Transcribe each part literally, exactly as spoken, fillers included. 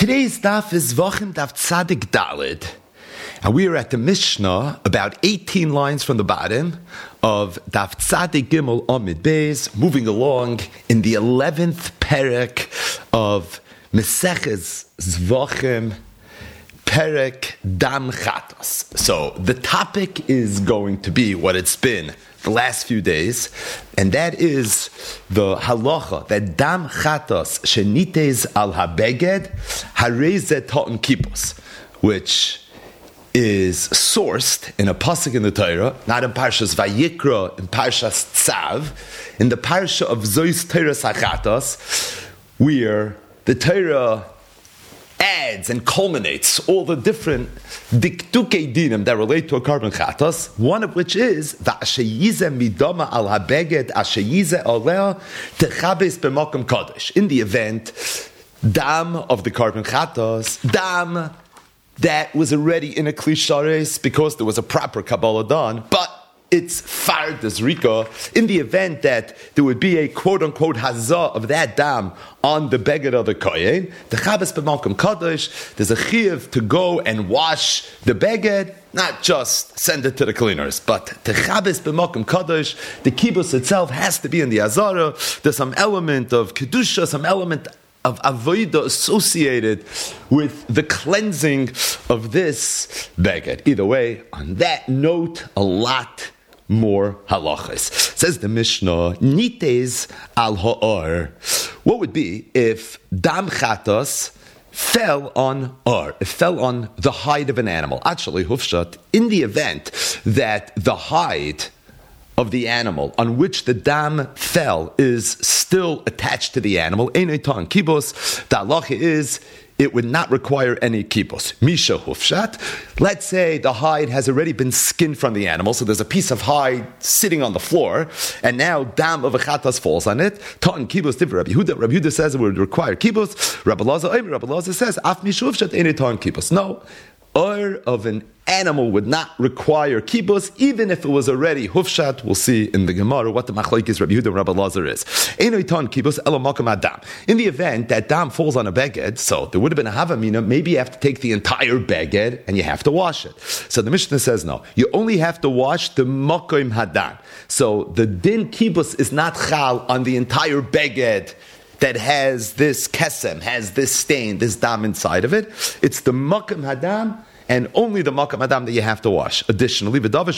Today's daf is Vachim Daf Tzadik Dalid, and we are at the Mishnah, about eighteen lines from the bottom of Daf Tzadik Gimel Amid Beis, moving along in the eleventh perek of Meseches Zvachim, Perek Dam Chatos. So the topic is going to be what it's been the last few days, and that is the halacha that Dam Chatos shenites al habeged harezet ha'on kipos, which is sourced in a pasuk in the Torah, not in Parshas Vayikra, in Parshas Tzav, in the parsha of Zois Torah Sachatos, where the Torah adds and culminates all the different diktukei dinim that relate to a carbon chatas, one of which is v'asheyize midama al habeged asheyize aleh techabes b'makom kadosh. In the event, dam of the carbon chatas, dam that was already in a klishares because there was a proper kabbalah done, but it's fard rika. In the event that there would be a quote-unquote hazah of that dam on the beged of the kohen, the chabes b'malkum kadosh, there's a chiyuv to go and wash the beged, not just send it to the cleaners, but the chabes b'malkum kadosh, the kibbutz itself has to be in the azara. There's some element of kedusha, some element of avodah associated with the cleansing of this beged. Either way, on that note, a lot more halachas. Says the Mishnah, nites al ha'or. What would be if dam chatos fell on or it fell on the hide of an animal? Actually, hufshat, in the event that the hide of the animal on which the dam fell is still attached to the animal, einay ta'an kibos, the halacha is it would not require any kibos. Misha hufshat. Let's say the hide has already been skinned from the animal, so there's a piece of hide sitting on the floor, and now dam of a chatas falls on it. Ta'an kibos tiv Rabbi Yehuda. Rabbi Yehuda says it would require kibos. Rabbi Lazar, Rabbi Lazar says af misha hufshat einay ta'an kibos. No. Or of an animal would not require kibos, even if it was already hufshat. We'll see in the Gemara what the machlokes Rabbi Yehuda and Rabbi Lazar is. Einay ta'an kibos elo makom adam. In the event that dam falls on a beged, so there would have been a havamina, maybe you have to take the entire beged and you have to wash it. So the Mishnah says no, you only have to wash the makom hadan. So the din kibos is not chal on the entire beged that has this kesem, has this stain, this dam inside of it. It's the makam hadam, and only the makam hadam that you have to wash. Additionally,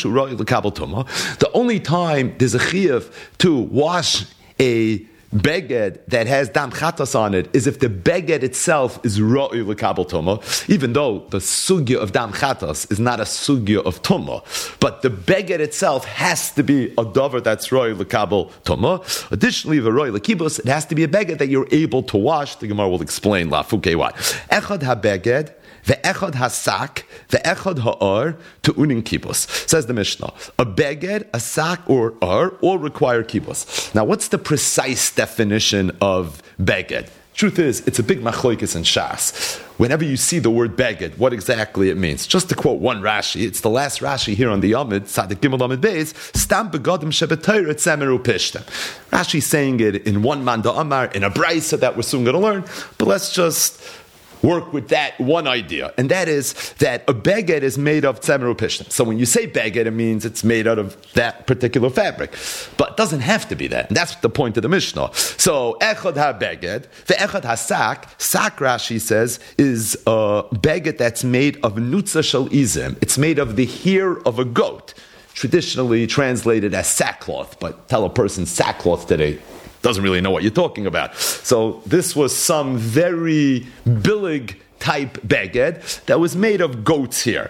the only time there's a chiyuv to wash a beged that has dam chatas on it is if the beged itself is ra'i l'kabel tuma, even though the sugya of dam chatas is not a sugya of tuma, but the beged itself has to be a davar that's ra'i l'kabel tuma. Additionally, the ra'i l'kibus, it has to be a beged that you're able to wash. The Gemara will explain lafukei why. Echad ha-beged ve'echad hasak ve'echad ha'ar tu'unin kibus. Says the Mishnah, a beged, a sak, or ar all require kibus. Now, what's the precise definition of beged? Truth is, it's a big machlokes in Shas. Whenever you see the word beged, what exactly it means. Just to quote one Rashi, it's the last Rashi here on the Amid, Tzadik Gimel Amid Beis, Stam begodim shebetayr etzemeru pishtem. Rashi saying it in one Manda Amar, in a Braisa that we're soon going to learn, but let's just work with that one idea, and that is that a beged is made of tzemeru pishtim. So when you say beged, it means it's made out of that particular fabric, but it doesn't have to be that. And that's the point of the Mishnah. So echad ha beged, ve'echad ha sak. Sak, Rashi says, is a beged that's made of nutza shel izim. It's made of the hair of a goat, traditionally translated as sackcloth. But tell a person sackcloth today, doesn't really know what you're talking about. So this was some very billig type beged that was made of goat's hair.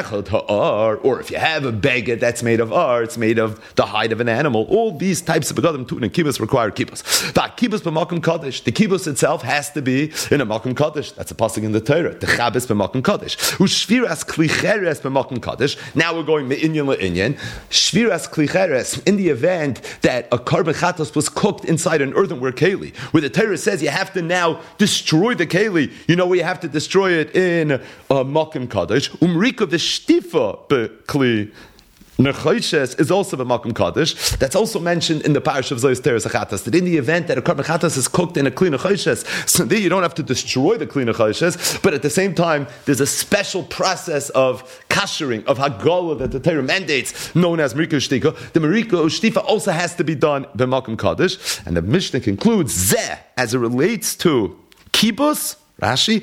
Or if you have a beged that's made of ar, it's made of the hide of an animal. All these types of begadim tun and kibbutz require kibbutz. But kibbutz b'makom kadosh, the kibbutz itself has to be in a makom kadosh. That's a pasuk in the Torah. The chabes b'makom kadosh. Ushviras klicheres b'makom kadosh. Now we're going me'inyan le'inyan. Shviras klicheres, in the event that a carbon chatos was cooked inside an earthenware keli, where the Torah says you have to now destroy the keli. You know where you have to destroy it in a makom kadosh. Umrika v'shtifa bekli Nechayshes is also b'makom kaddish. That's also mentioned in the parish of Zois Teres Achatas. That in the event that a korban chatas is cooked in a kli nechayshes, so there you don't have to destroy the kli nechayshes, but at the same time there's a special process of kashering, of hagala that the Torah mandates, known as Marika Ushtika. The Marika Ushtifa also has to be done b'makom kaddish, and the Mishnah concludes zeh as it relates to kibbutz. Rashi,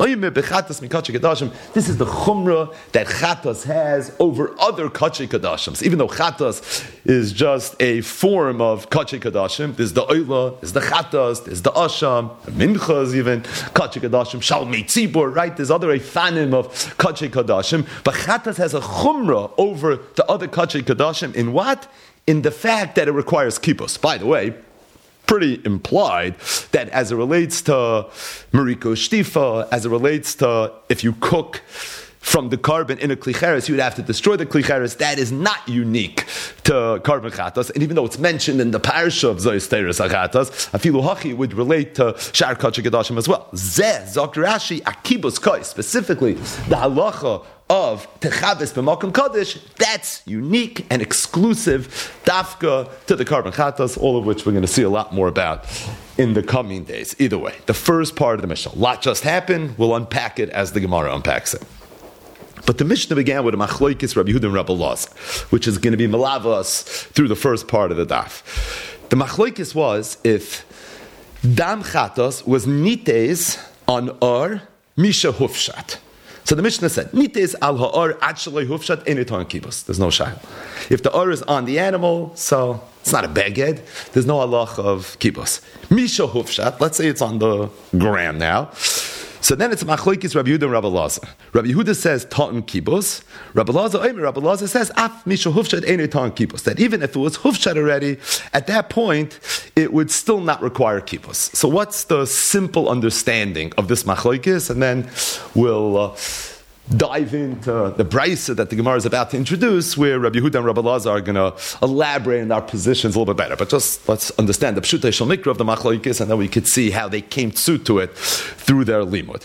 this is the chumrah that chatas has over other kachei kadashim. Even though chatas is just a form of kachei kadashim, there's the oila, there's the chatas, there's the asham, minchas even, kachei kadashim, shalmei tzibur, right? There's other efanim of kachei kadashim, but chatas has a chumrah over the other kachei kadashim in what? In the fact that it requires kibbutz. By the way, pretty implied that as it relates to Mariko Shtifa, as it relates to if you cook from the carbon in a klicheres, you would have to destroy the klicheres. That is not unique to carbon chatas. And even though it's mentioned in the parsha of Zois Teres Achatas, afilu hachi would relate to Shar Kachei Kedashim as well. Zeh, Zok Rashi, Akibus Koi, specifically the halacha of Techavis b'makom kaddish, that's unique and exclusive dafka to the carbon chatas, all of which we're going to see a lot more about in the coming days. Either way, the first part of the Mishnah, a lot just happened, we'll unpack it as the Gemara unpacks it. But the Mishnah began with a machloikis Rabbi Yehuda and Rabbi Elazar, which is going to be malavas through the first part of the daf. The machloikis was if dam chatas was nites on or misha hufshat. So the Mishnah said, nites al ha'or actually hufshat eniton kibbutz. There's no shayla. If the or is on the animal, so it's not a beged. There's no halach of kibbutz. Misha hufshat. Let's say it's on the gram now. So then it's machlokes Rabbi Yehuda and Rabbi Elazar. Rabbi Yehuda says ta'an kibbutz. Rabbi Elazar, Rabbi Elazar says af misha hufshat eni ta'an kibbutz. That even if it was hufshat already, at that point it would still not require kibbutz. So what's the simple understanding of this machlokes? And then we'll uh, dive into the brisa that the Gemara is about to introduce, where Rabbi Yehuda and Rabbi Elazar are going to elaborate on our positions a little bit better. But just let's understand the pshutei shel mikra of the machlokes, and then we could see how they came to, to it through their limud.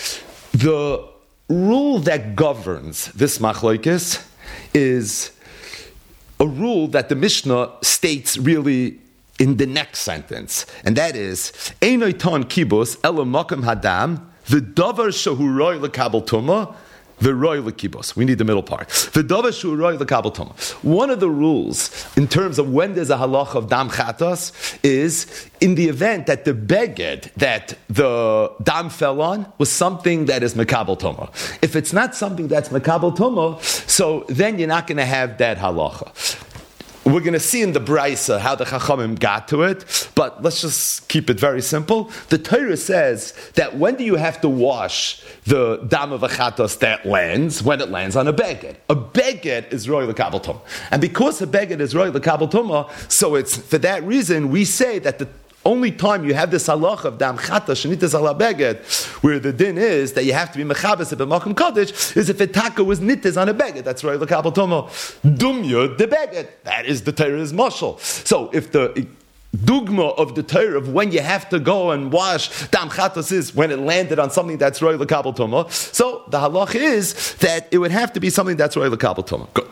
The rule that governs this machlokes is a rule that the Mishnah states really in the next sentence, and that is Einoi ton kibbutz ela makom hadam v'davar shehu roi lekabel tumah. The roy lekibos. We need the middle part. The davashu roy lekabel tuma. One of the rules in terms of when there's a halach of dam chatas is in the event that the beged that the dam fell on was something that is mekabel tuma. If it's not something that's mekabel tuma, so then you're not going to have that halacha. We're going to see in the Braisa how the Chachamim got to it, but let's just keep it very simple. The Torah says that when do you have to wash the dam of a chatas that lands? When it lands on a beged. A beged is roy l'kabel tumah. And because a beged is roy l'kabel tumah, so it's for that reason we say that the only time you have this halach of dam chata shenitas ala beged, where the din is that you have to be mechabes at b'makom kaddish, is if a taka was nitas on a beged. That's right, l'kabel tomo. Dumya the beged. That is the Torah's mashal. So if the dugma of the Torah of when you have to go and wash dam chatas is when it landed on something that's roy l'kabel tomo. So the halach is that it would have to be something that's roy l'kabel tomo. Good.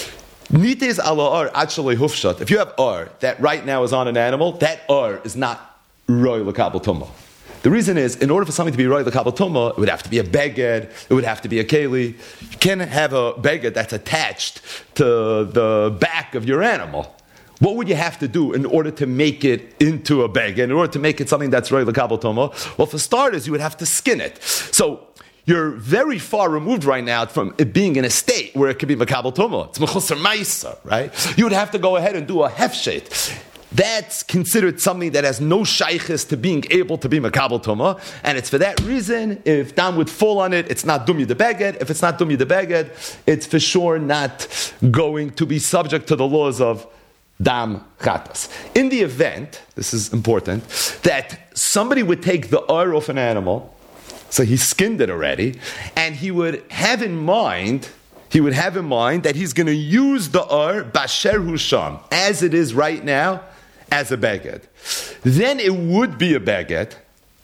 Nites ala ar actually hufshat. If you have ar that right now is on an animal, that ar is not roy l'kabel tumah. The reason is, in order for something to be roy l'kabel tumah, it would have to be a beged, it would have to be a keli. You can't have a beged that's attached to the back of your animal. What would you have to do in order to make it into a beged, in order to make it something that's roy l'kabel tumah? Well, for starters, you would have to skin it. So you're very far removed right now from it being in a state where it could be makabel tumah. It's mechusar ma'isa, right? You would have to go ahead and do a hefshet. That's considered something that has no shaykhis to being able to be makabel tumah, and it's for that reason, if dam would fall on it, it's not dumya de beged. If it's not dumya de beged, it's for sure not going to be subject to the laws of dam chatas. In the event, this is important, that somebody would take the ar off an animal, so he skinned it already, and he would have in mind, he would have in mind that he's going to use the ar basher husham, as it is right now, as a beged. Then it would be a beged,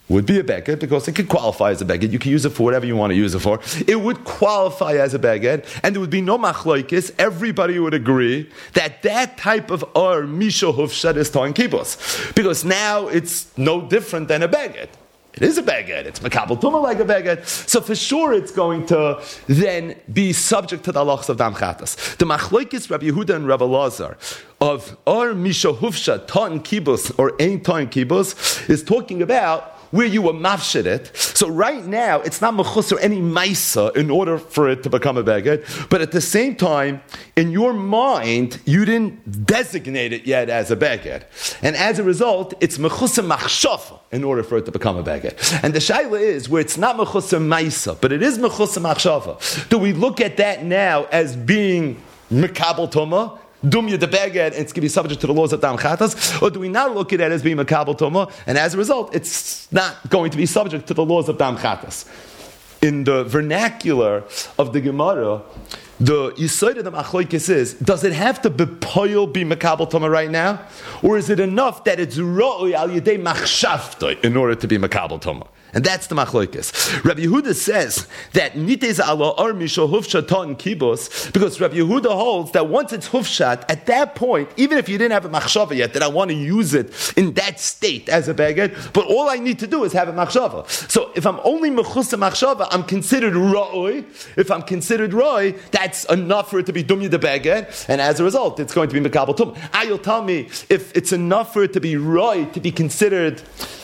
would be a beged because it could qualify as a beged. You can use it for whatever you want to use it for. It would qualify as a beged, and there would be no machlokes. Everybody would agree that that type of ar misha hufshat is ta'an kibos, because now it's no different than a beged. It is a beged. It's makabel tumah like a beged. So for sure, it's going to then be subject to the halachas of dam chatas. The machlokes Rabbi Yehuda and Rabbi Lazar of ar misha hufshat ta'an kibos or ein ta'an kibos is talking about where you were mafshid it. So right now, it's not mechus or any maisa in order for it to become a beged, but at the same time, in your mind, you didn't designate it yet as a beged. And as a result, it's mechus machshafa in order for it to become a beged. And the shaila is, where it's not mechus maisa, but it is mechus machshafa, do we look at that now as being mekabel tumah, Dumya the beged, and it's going to be subject to the laws of Dam Chatas, or do we not look at it as being Makabel Tumah, and as a result, it's not going to be subject to the laws of Dam Chatas? In the vernacular of the Gemara, the Yisod of the Machlokes is, does it have to be poil, be Makabel Tumah right now? Or is it enough that it's Ro'oi al Yedei Machshavtoi in order to be Makabel Tumah? And that's the machlokes. Rabbi Yehuda says that nitez ala ar misha hufshat ta'an kibos, because Rabbi Yehuda holds that once it's hufshat, at that point, even if you didn't have a machshava yet, that I want to use it in that state as a beged, but all I need to do is have a machshava. So if I'm only mechus machshava, I'm considered ra'oi. If I'm considered ra'oi, that's enough for it to be dumya the beged, and as a result, it's going to be mekabel tumah. Ah, you'll tell me if it's enough for it to be ra'oi, to be considered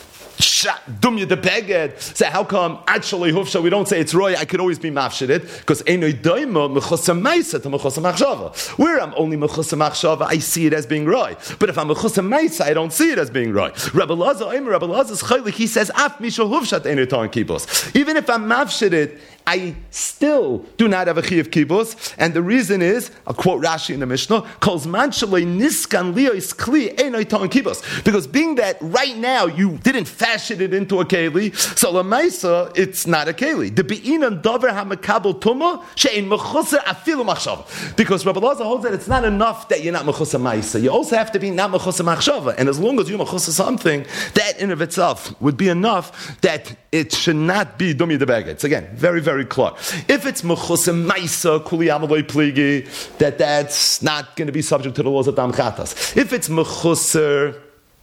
dumya the beged. So how come actually hufsha we don't say it's roy? I could always be mafshided because enoi daima mechusam ma'isa to mechusam machshava. Where I'm only mechusam machshava, I see it as being roy. But if I'm mechusam ma'isa, I don't see it as being roy. Rabbi Lazar, Rabbi Lazar's chaylik, he says af misha hufshat enoi ta'an kibos. Even if I'm mafshided, I still do not have a chi of kibos, and the reason is, I'll quote Rashi in the Mishnah, calls manchalei niskan liyos kli enoi ta'an kibos, because being that right now you didn't fashion it into a keli, so lamaisa it's not a keli. The beinan davar hamakabel tuma she'in mechuser afilu machshava, because Rabbi Lazar holds that it's not enough that you're not mechuser ma'isa. You also have to be not mechuser machshava, and as long as you're mechuser something, that in of itself would be enough that it should not be dumi the beged. It's again very very clear. If it's mechusem maisa kuli amaloi pligi, that that's not going to be subject to the laws of dam chatas. If it's mechuser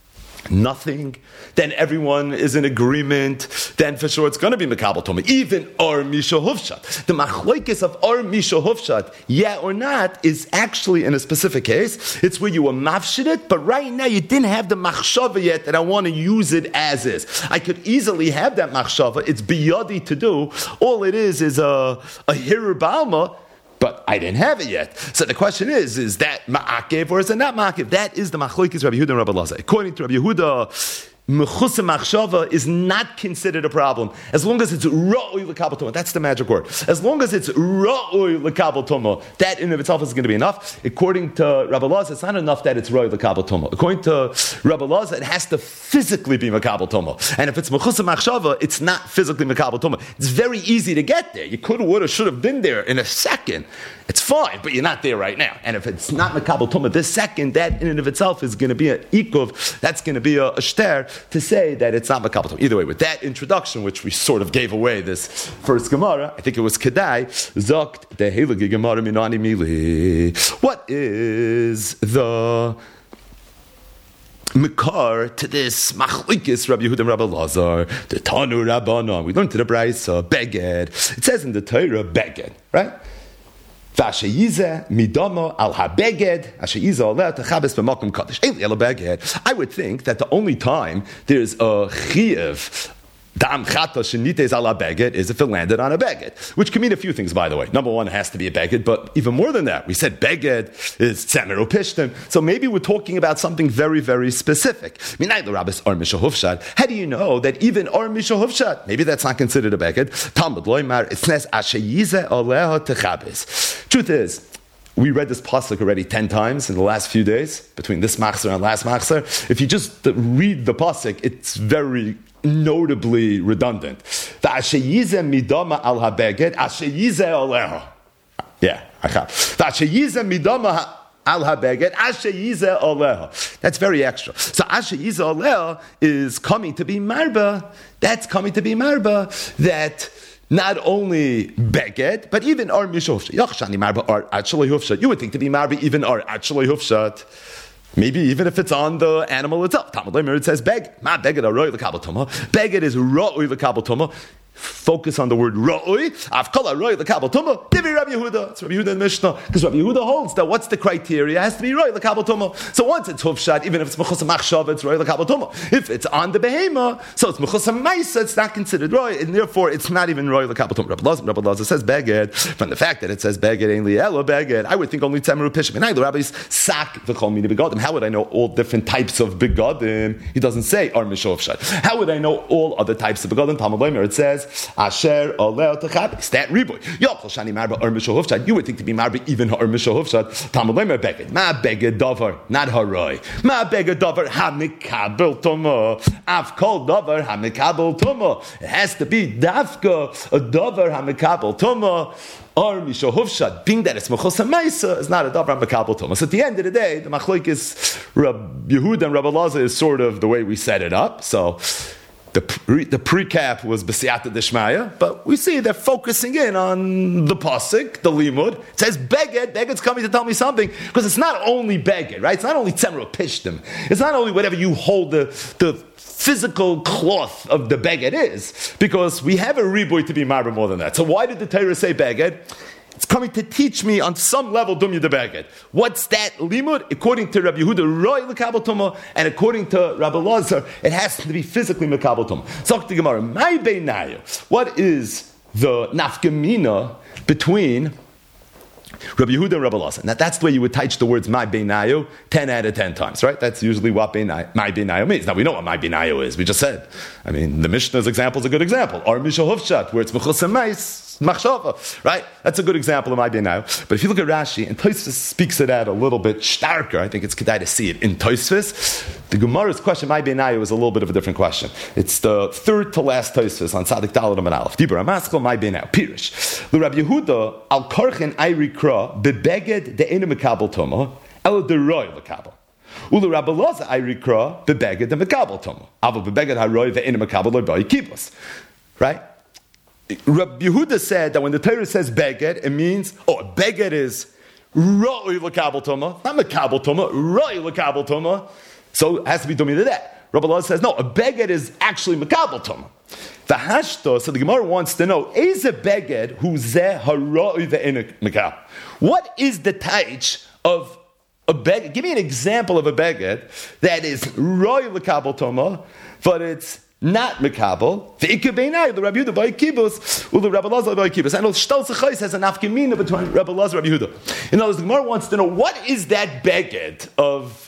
nothing, then everyone is in agreement, then for sure it's going to be mekabel tumah. Even ar misha hufshat. The machlokes of ar misha hufshat, yeah or not, is actually in a specific case. It's where you were mafshid it, but right now you didn't have the machshava yet that I want to use it as is. I could easily have that machshava. It's biyadi to do. All it is is a, a hirur b'alma, but I didn't have it yet. So the question is, is that ma'akev or is it not ma'akev? That is the machlokes Rabbi Yehuda and Rabbi Lazar. According to Rabbi Yehuda, mechusah machshava is not considered a problem as long as it's ra'oi l'kabel tumah. That's the magic word. As long as it's ra'oi l'kabel tumah, that in of itself is going to be enough. According to Rabbi Lazar, it's not enough that it's ra'oi l'kabel tumah. According to Rabbi Lazar, it has to physically be makabel tumah. And if it's mechusah machshava, it's not physically makabel tumah. It's very easy to get there. You could have, would have, should have been there in a second. It's fine, but you're not there right now. And if it's not makabel tumah this second, that in and of itself is going to be an ikuv. That's going to be a, a shter to say that it's not makabel tumah. Either way, with that introduction, which we sort of gave away this first Gemara, I think it was Kedai, Zokt the Heilige Gemara Minani Mili. What is the Mikar to this machlokes Rabbi Yehuda and Rabbi Lazar, the Tanu Rabbanon? We learned to the Brayso, Beged. It says in the Torah, Beged, right? V'asheyize midamo al habeged asheyize oleh techabes b'makom kadosh. Eli el beged. I would think that the only time there's a chiyuv dam chata shenites ala beged is if it landed on a beged, which can mean a few things, by the way. Number one, it has to be a beged, but even more than that, we said beged is tzemer upishtim. So maybe we're talking about something very, very specific. How do you know that even ar misha hufshat, maybe that's not considered a beged? Talmud loymar, it says asheyize oleha techabes. Truth is, we read this pasuk already ten times in the last few days, between this machzer and last machzer. If you just read the pasuk, it's very notably redundant. The asheyize midama al habeged, asheyize oleha. Yeah, the asheyize midama al ha-beged asher yizeh aleha. That's very extra. So asher yizeh aleha is coming to be marba. That's coming to be marba. That not only beged, but even ar mishofshat. Yachshani marba ar actually hufshat. You would think to be marba even ar actually hufshat. Maybe even if it's on the animal itself. Talmud Leimer, it says beg. Ma beged aroi l'kabel tuma. Beged is ra'oi l'kabel tuma. Focus on the word ra'oi. Avkala ra'oi l'kabel tuma. Divi Rabbi Yehuda. It's Rabbi Yehuda in Mishnah. Because Rabbi Yehuda holds that what's the criteria? It has to be ra'oi l'kabel tuma. So once it's hufshat, even if it's mechus machshav, it's ra'oi l'kabel tuma. If it's on the behema, so it's mechus ma'isa, it's not considered ra'oi, and therefore it's not even ra'oi l'kabel tuma. Rabbi Lazar, Rabbi Lazar says beged. From the fact that it says beged ain't li'elo beged, I would think only tzemru pishim. And I, the rabbis sak v'chol mini begadim. How would I know all different types of begadim? He doesn't say ar mishofshat. How would I know all other types of begadim? Talmud Leimer, it says asher oleo techabis. That riboy. Yochel shani marba ar mishofshat. You would think to be marba even ar mishofshat. Talmud Leimer beged. Ma beged davar, not haroi. Ma beged davar hamikabel tomo. Av kol davar hamikabel tomo. It has to be dafka a davar hamikabel tomo. Or mishohuvshad, being that it's mechus hamaisa, is not a davar makabel tomas. At the end of the day, the machlokes Rab Yehuda and Rabbi Lazar is sort of the way we set it up. So the pre, the precap was b'siyata deshmaya, but we see they're focusing in on the pasuk, the limud. It says beged. Beged's coming to tell me something because it's not only beged, right? It's not only tzemra pishtim. It's not only whatever you hold the the physical cloth of the beged is, because we have a riboy to be marba more than that. So why did the Torah say beged? It's coming to teach me on some level dumya the beged. What's that limud? According to Rabbi Yehuda, roi l'kabel tuma, and according to Rabbi Lazar, it has to be physically l'kabel tuma. So the Gemara, my beinayu. What is the nafkamina between Rabbi Yehuda and Rabbi Lazar? Now that's the way you would teach the words my beinayu ten out of ten times, right? That's usually what beinayu, my beinayu means. Now we know what my beinayu is. We just said. I mean, the Mishnah's example is a good example. Or mishohuvshat, where it's mechus hamais. Machshava, right? That's a good example of my beinayu. But if you look at Rashi, and Tosfos speaks it out a little bit starker, I think it's kedai to see it in Tosfos. The Gemara's question, my beinayu, is a little bit of a different question. It's the third to last Tosfos on Tzadik Daled and Aleph. Dibur Amaskal, my beinayu. Pirish. The Rabbi Yehuda al Karchen Ayrikra bebeged de ena mekabel tomo el de roy lekabel. Ulu Rabbi Lazar Ayrikra bebeged de mekabel tomo. Avo bebeged haroy ve ena mekabel loy boy kibos. Right? Rabbi Yehuda said that when the Torah says beged, it means, oh, beged is roi l'kabel toma, not mekabel toma, roi l'kabel toma. So it has to be domi to that. Rabbi Allah says, no, a beged is actually mekabel toma. The hashto, so the Gemara wants to know, is a beged who zeh haroi ve'enik mekabel? What is the taich of a beged? Give me an example of a beged that is roi l'kabel toma, but it's not mekabel. The ikar beinai, the Rabbi Yehuda by kibbutz, or the Rabbi Lazar by kibbutz. And Shtal Sechais has an afkamina between Rabbi Lazar and Rabbi Yehuda. In other words, the Gemara wants to know what is that beged of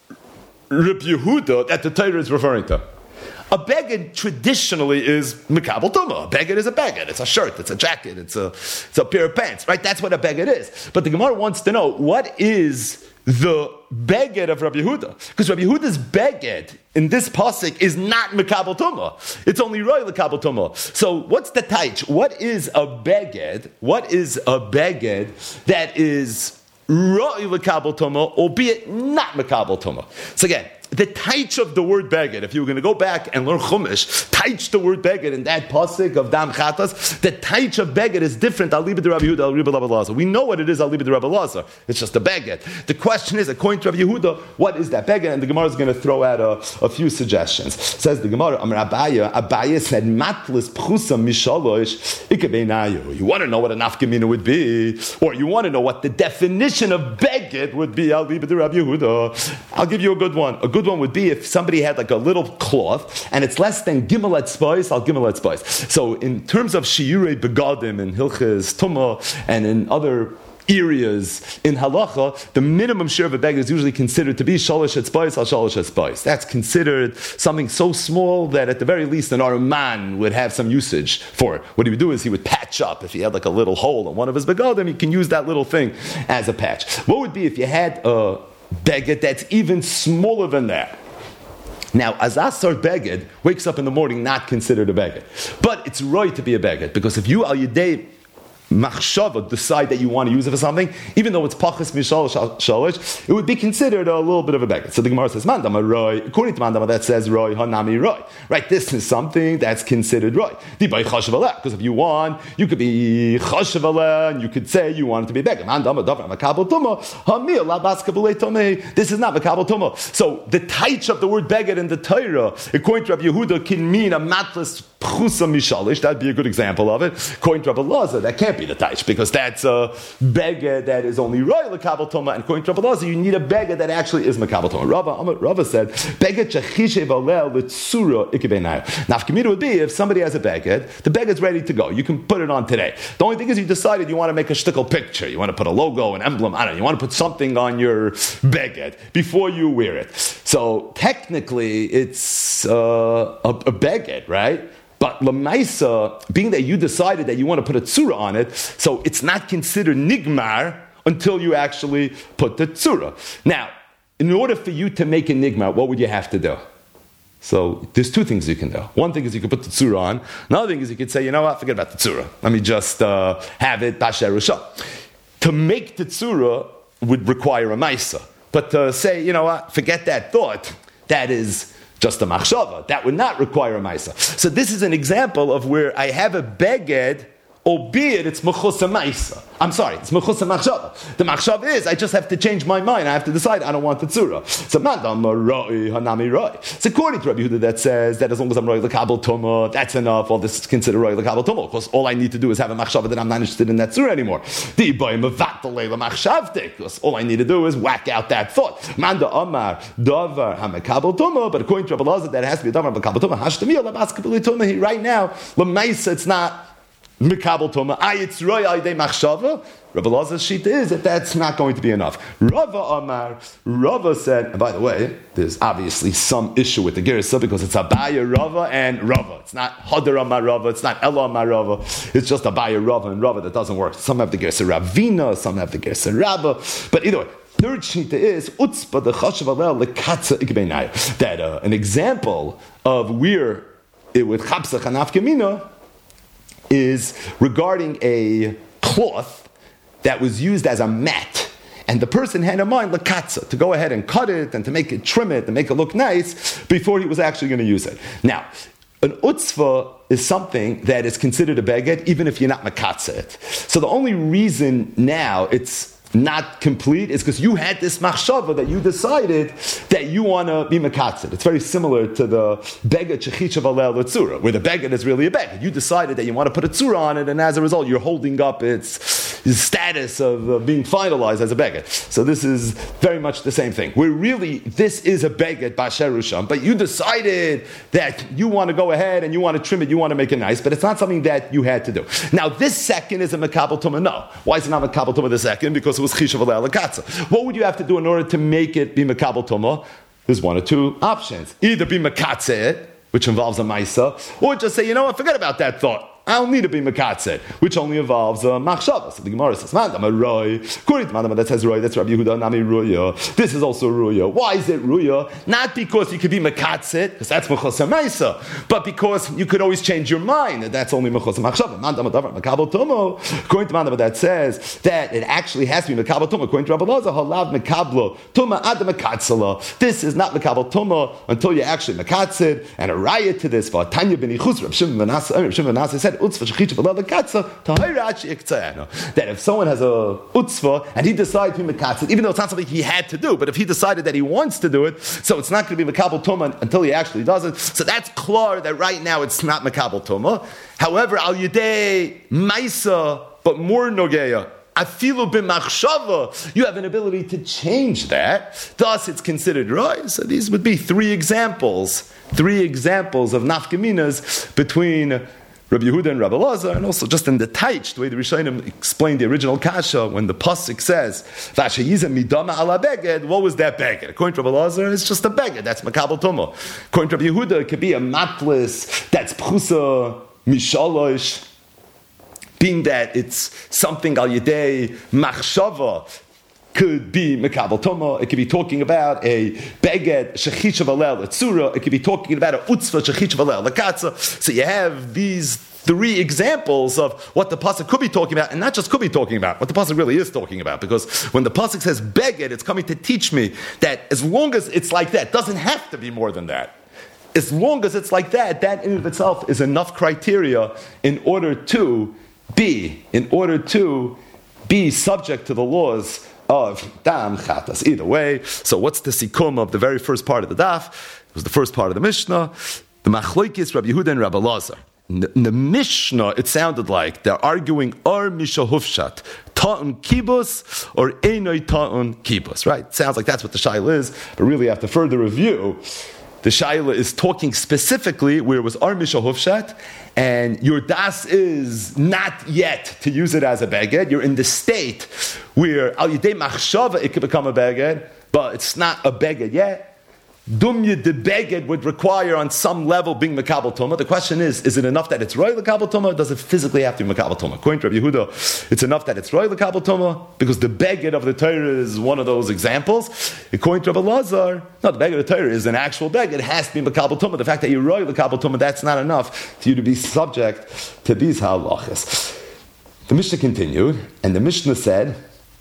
Rabbi Yehuda that the Torah is referring to. A beged traditionally is mekabel tuma. A beged is a beged. It's a shirt. It's a jacket. It's a it's a pair of pants. Right? That's what a beged is. But the Gemara wants to know what is the beged of Rabbi Yehuda, because Rabbi Yehuda's beged in this pasuk is not mekabel tuma. It's only roi l'kabel tuma. So what's the taich? What is a beged? What is a beged that is roi l'kabel tuma, albeit not mekabel tuma? So again, the taich of the word beged, if you were going to go back and learn Chumash, taich the word beged in that pasuk of Dam Chatas, the taich of beged is different. Al libid Rabbi Yehuda, al libid Rabbi Lazar. We know what it is. Al libid Rabbi Lazar. It's just a beged. The question is, according to Rabbi Yehuda, what is that beged? And the Gemara is going to throw out a, a few suggestions. Says the Gemara, Amar Abaya. Abaya said, "Matlis pchusa mishalosh ikabeinayu." You want to know what a nafkamina would be, or you want to know what the definition of beged would be? Al libid Rabbi Yehuda. I'll give you a good one. A good one would be if somebody had like a little cloth and it's less than gimel et spice, I'll gimel et spice. So in terms of shiurei begadim and hilches tumah and in other areas in halacha, the minimum share of a beged is usually considered to be shalosh et spice al shalosh et spice. That's considered something so small that at the very least an Arman would have some usage for it. What he would do is he would patch up. If he had like a little hole in one of his begadim, he can use that little thing as a patch. What would be if you had a beged that's even smaller than that? Now, Azasar beged wakes up in the morning not considered a beged, but it's right to be a beged, because if you al yedei machshava, decide that you want to use it for something, even though it's pachas mishal shalish, it would be considered a little bit of a beged. So the Gemara says, Mandama roy, according to Mandama that says roy, hanami roy. Right, this is something that's considered roy. Because if you want, you could be chashav aleh, and you could say you want it to be beged. Mandama davar makabel tuma, hamil la baskabulei tomei. This is not makabel tuma. So the taich of the word beged in the Torah, according to Rabbi Yehuda, can mean a matlas pchusa mishalish. That'd be a good example of it. According to Rabbi Lazar, that can't be the taich, because that's a beged that is only royal makabel tuma, and according to Rabbi Lazar, you need a beged that actually is makabel tuma. Rava, Rava said, beged shechishev alel l'tzura ikebenayu. Nafkamina would be if somebody has a beged, the beged's ready to go. You can put it on today. The only thing is you decided you want to make a shtickle picture. You want to put a logo, an emblem, I don't know, you want to put something on your beged before you wear it. So technically, it's uh, a, a beged, right? But Lamaisa, being that you decided that you want to put a tzura on it, so it's not considered nigmar until you actually put the tzura. Now, in order for you to make a nigmar, what would you have to do? So there's two things you can do. One thing is you could put the tzura on. Another thing is you could say, you know what, forget about the tzura. Let me just uh, have it basher rusha. To make the tzura would require a maisa. But to say, you know what, forget that thought, that is just a machshava. That would not require a maisa. So this is an example of where I have a beged, albeit it's mechusa maisa. I'm sorry, it's mechusa machshava. The machshava is, I just have to change my mind. I have to decide I don't want the tzura. So mandam roi hanami roi. It's according to Rabbi Yehuda that says that as long as I'm roi l'kabel tuma, that's enough. All this is considered roi l'kabel tuma. Of course, all I need to do is have a machshava that I'm not interested in that tzura anymore. Because all I need to do is whack out that thought. Manda amar davar hamakabel tuma. But according to Rabbi Lazar, that has to be davar hamakabel tuma. Hashtamiya labaskabel tuma. Right now, l'maisa, it's not Mikabel Toma, Ayitz Roy Aydei Machshava. Rabbi Lazar's sheet is that that's not going to be enough. Rava Amar, Rava said, and by the way, there's obviously some issue with the Gerasa because it's Abaya Rava and Rava. It's not Hadar Amar Rava, it's not Ela Amar Rava. It's just Abaya Rava and Rava that doesn't work. Some have the Gerasa Ravina, some have the Gerasa Rabba. But either way, third shita is Utzpa the Chashav Alel Lekatza Ikbeinayu. That uh, an example of where it with Chapsa Chanaf Kamina is regarding a cloth that was used as a mat, and the person had in mind lakatza, to go ahead and cut it and to make it, trim it and make it look nice before he was actually going to use it. Now, an utzva is something that is considered a beged even if you're not makatza it. So the only reason now it's not complete is because you had this machshava that you decided that you want to be mekatzed. It's very similar to the beged shechichav alel l'tzura, where the beged is really a beged. You decided that you want to put a tzura on it, and as a result, you're holding up its, its status of uh, being finalized as a beged. So this is very much the same thing. Where really, this is a beged b'asher rusham, but you decided that you want to go ahead and you want to trim it, you want to make it nice, but it's not something that you had to do. Now, this second is a mekabel tumah. No. Why is it not mekabel tumah the second? Because it was chishav alei alakatza. What would you have to do in order to make it be mekabel tumah? There's one or two options. Either be mekatzeh, which involves a maisa, or just say, you know what, forget about that thought. I don't need to be mekatzeh, which only involves a machshava. So the Gemara says, "Man, I'm a roy." According to Mandama, that says roy. That's Rabbi Yehuda. Nami ruya. This is also ruya. Why is it ruya? Not because you could be mekatzeh, because that's mechosem maisa, but because you could always change your mind. And that's only mechosem machshava. Mandama davar mekabel tomo. According to Mandama, that says that it actually has to be mekabel tomo. According to Rabbi Lazar, halav mekablo toma ad mekatzela. This is not mekabel tomo until you actually mekatzeh. And a raya to this, for Tanya ben Yichus, Reb Shimon ben Nasai said. That if someone has a utzva and he decides to be mekatzet, even though it's not something he had to do, but if he decided that he wants to do it, so it's not going to be mekabel tuma until he actually does it. So that's clear that right now it's not mekabel tuma. However, al yedei maisa, but more nogeya. Afilu b'machshava, you have an ability to change that. Thus, it's considered right. So these would be three examples, three examples of nafkaminas between Rabbi Yehuda and Rabbi Lazar, and also just in the Taich, the way the Rishonim explained the original kasha, when the pasuk says, "V'asheyiza midama ala beged," what was that beged? According to Rabbi Lazar, it's just a beged. That's makabel tomo. According to Rabbi Yehuda, it could be a matlis. That's pchusa mishalosh, being that it's something al yedei machshava. Could be mekabel toma. It could be talking about a beged shechichav alel etzura. It could be talking about a utzva shechichav alel lekatza. So you have these three examples of what the pasuk could be talking about, and not just could be talking about, what the pasuk really is talking about. Because when the pasuk says beged, it's coming to teach me that as long as it's like that, it doesn't have to be more than that. As long as it's like that, that in of itself is enough criteria in order to be, in order to be subject to the laws of dam chatas. Either way, so what's the sikum of the very first part of the daf? It was the first part of the Mishnah, the machlokes Rabbi Yehuda and Rabbi Elazar. In the, in the Mishnah, it sounded like they're arguing ar misha hufshat, ta'un kibus or einoi ta'un kibus, right? It sounds like that's what the shaila is, but really after further review, the shaila is talking specifically where it was ar misha hufshat, and your das is not yet to use it as a beged. You're in the state where al yidei machshava it could become a beged, but it's not a beged yet. Dumya de beged would require on some level being Makabal Tuma. The question is, is it enough that it's Roy L'Kabal Tuma, or does it physically have to be Makabal Tuma? According to Rabbi Yehuda, it's enough that it's Roy L'Kabal Tuma, because the beged of the Torah is one of those examples. According to Rabbi Elazar, no, the beged of the Torah is an actual beged. It has to be Makabal Tuma. The fact that you're Roy L'Kabal Tuma, that's not enough for you to be subject to these halachas. The Mishnah continued, and the Mishnah said,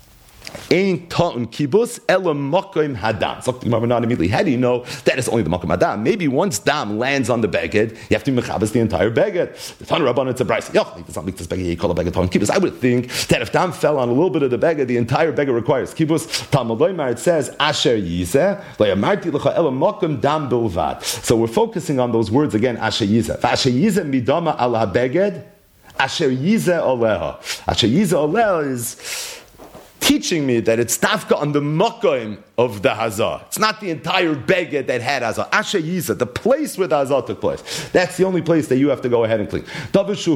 Ein ta'un kibus ela makom hadam. So the Gemara not immediately. How do you know that is only the makom hadam? Maybe once dam lands on the beged, you have to mechabes the entire beged. The Tan Rabbanan it's a brayso. Yoch, does not make this beged. You call a beged ta'un kibus. I would think that if dam fell on a little bit of the beged, the entire beged requires kibus. Talmud Loymar it says asher yizeh layamarti lecha ela makom dam bilvad. So we're focusing on those words again. Asher yizeh. Asher yizeh midama al habeged. Asher yizeh oleha. Asher yizeh oleha is teaching me that it's tafka on the makom of the hazah. It's not the entire beged that had hazah. Asher yizah, the place where the hazah took place. That's the only place that you have to go ahead and clean. So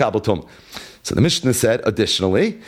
the Mishnah said, additionally,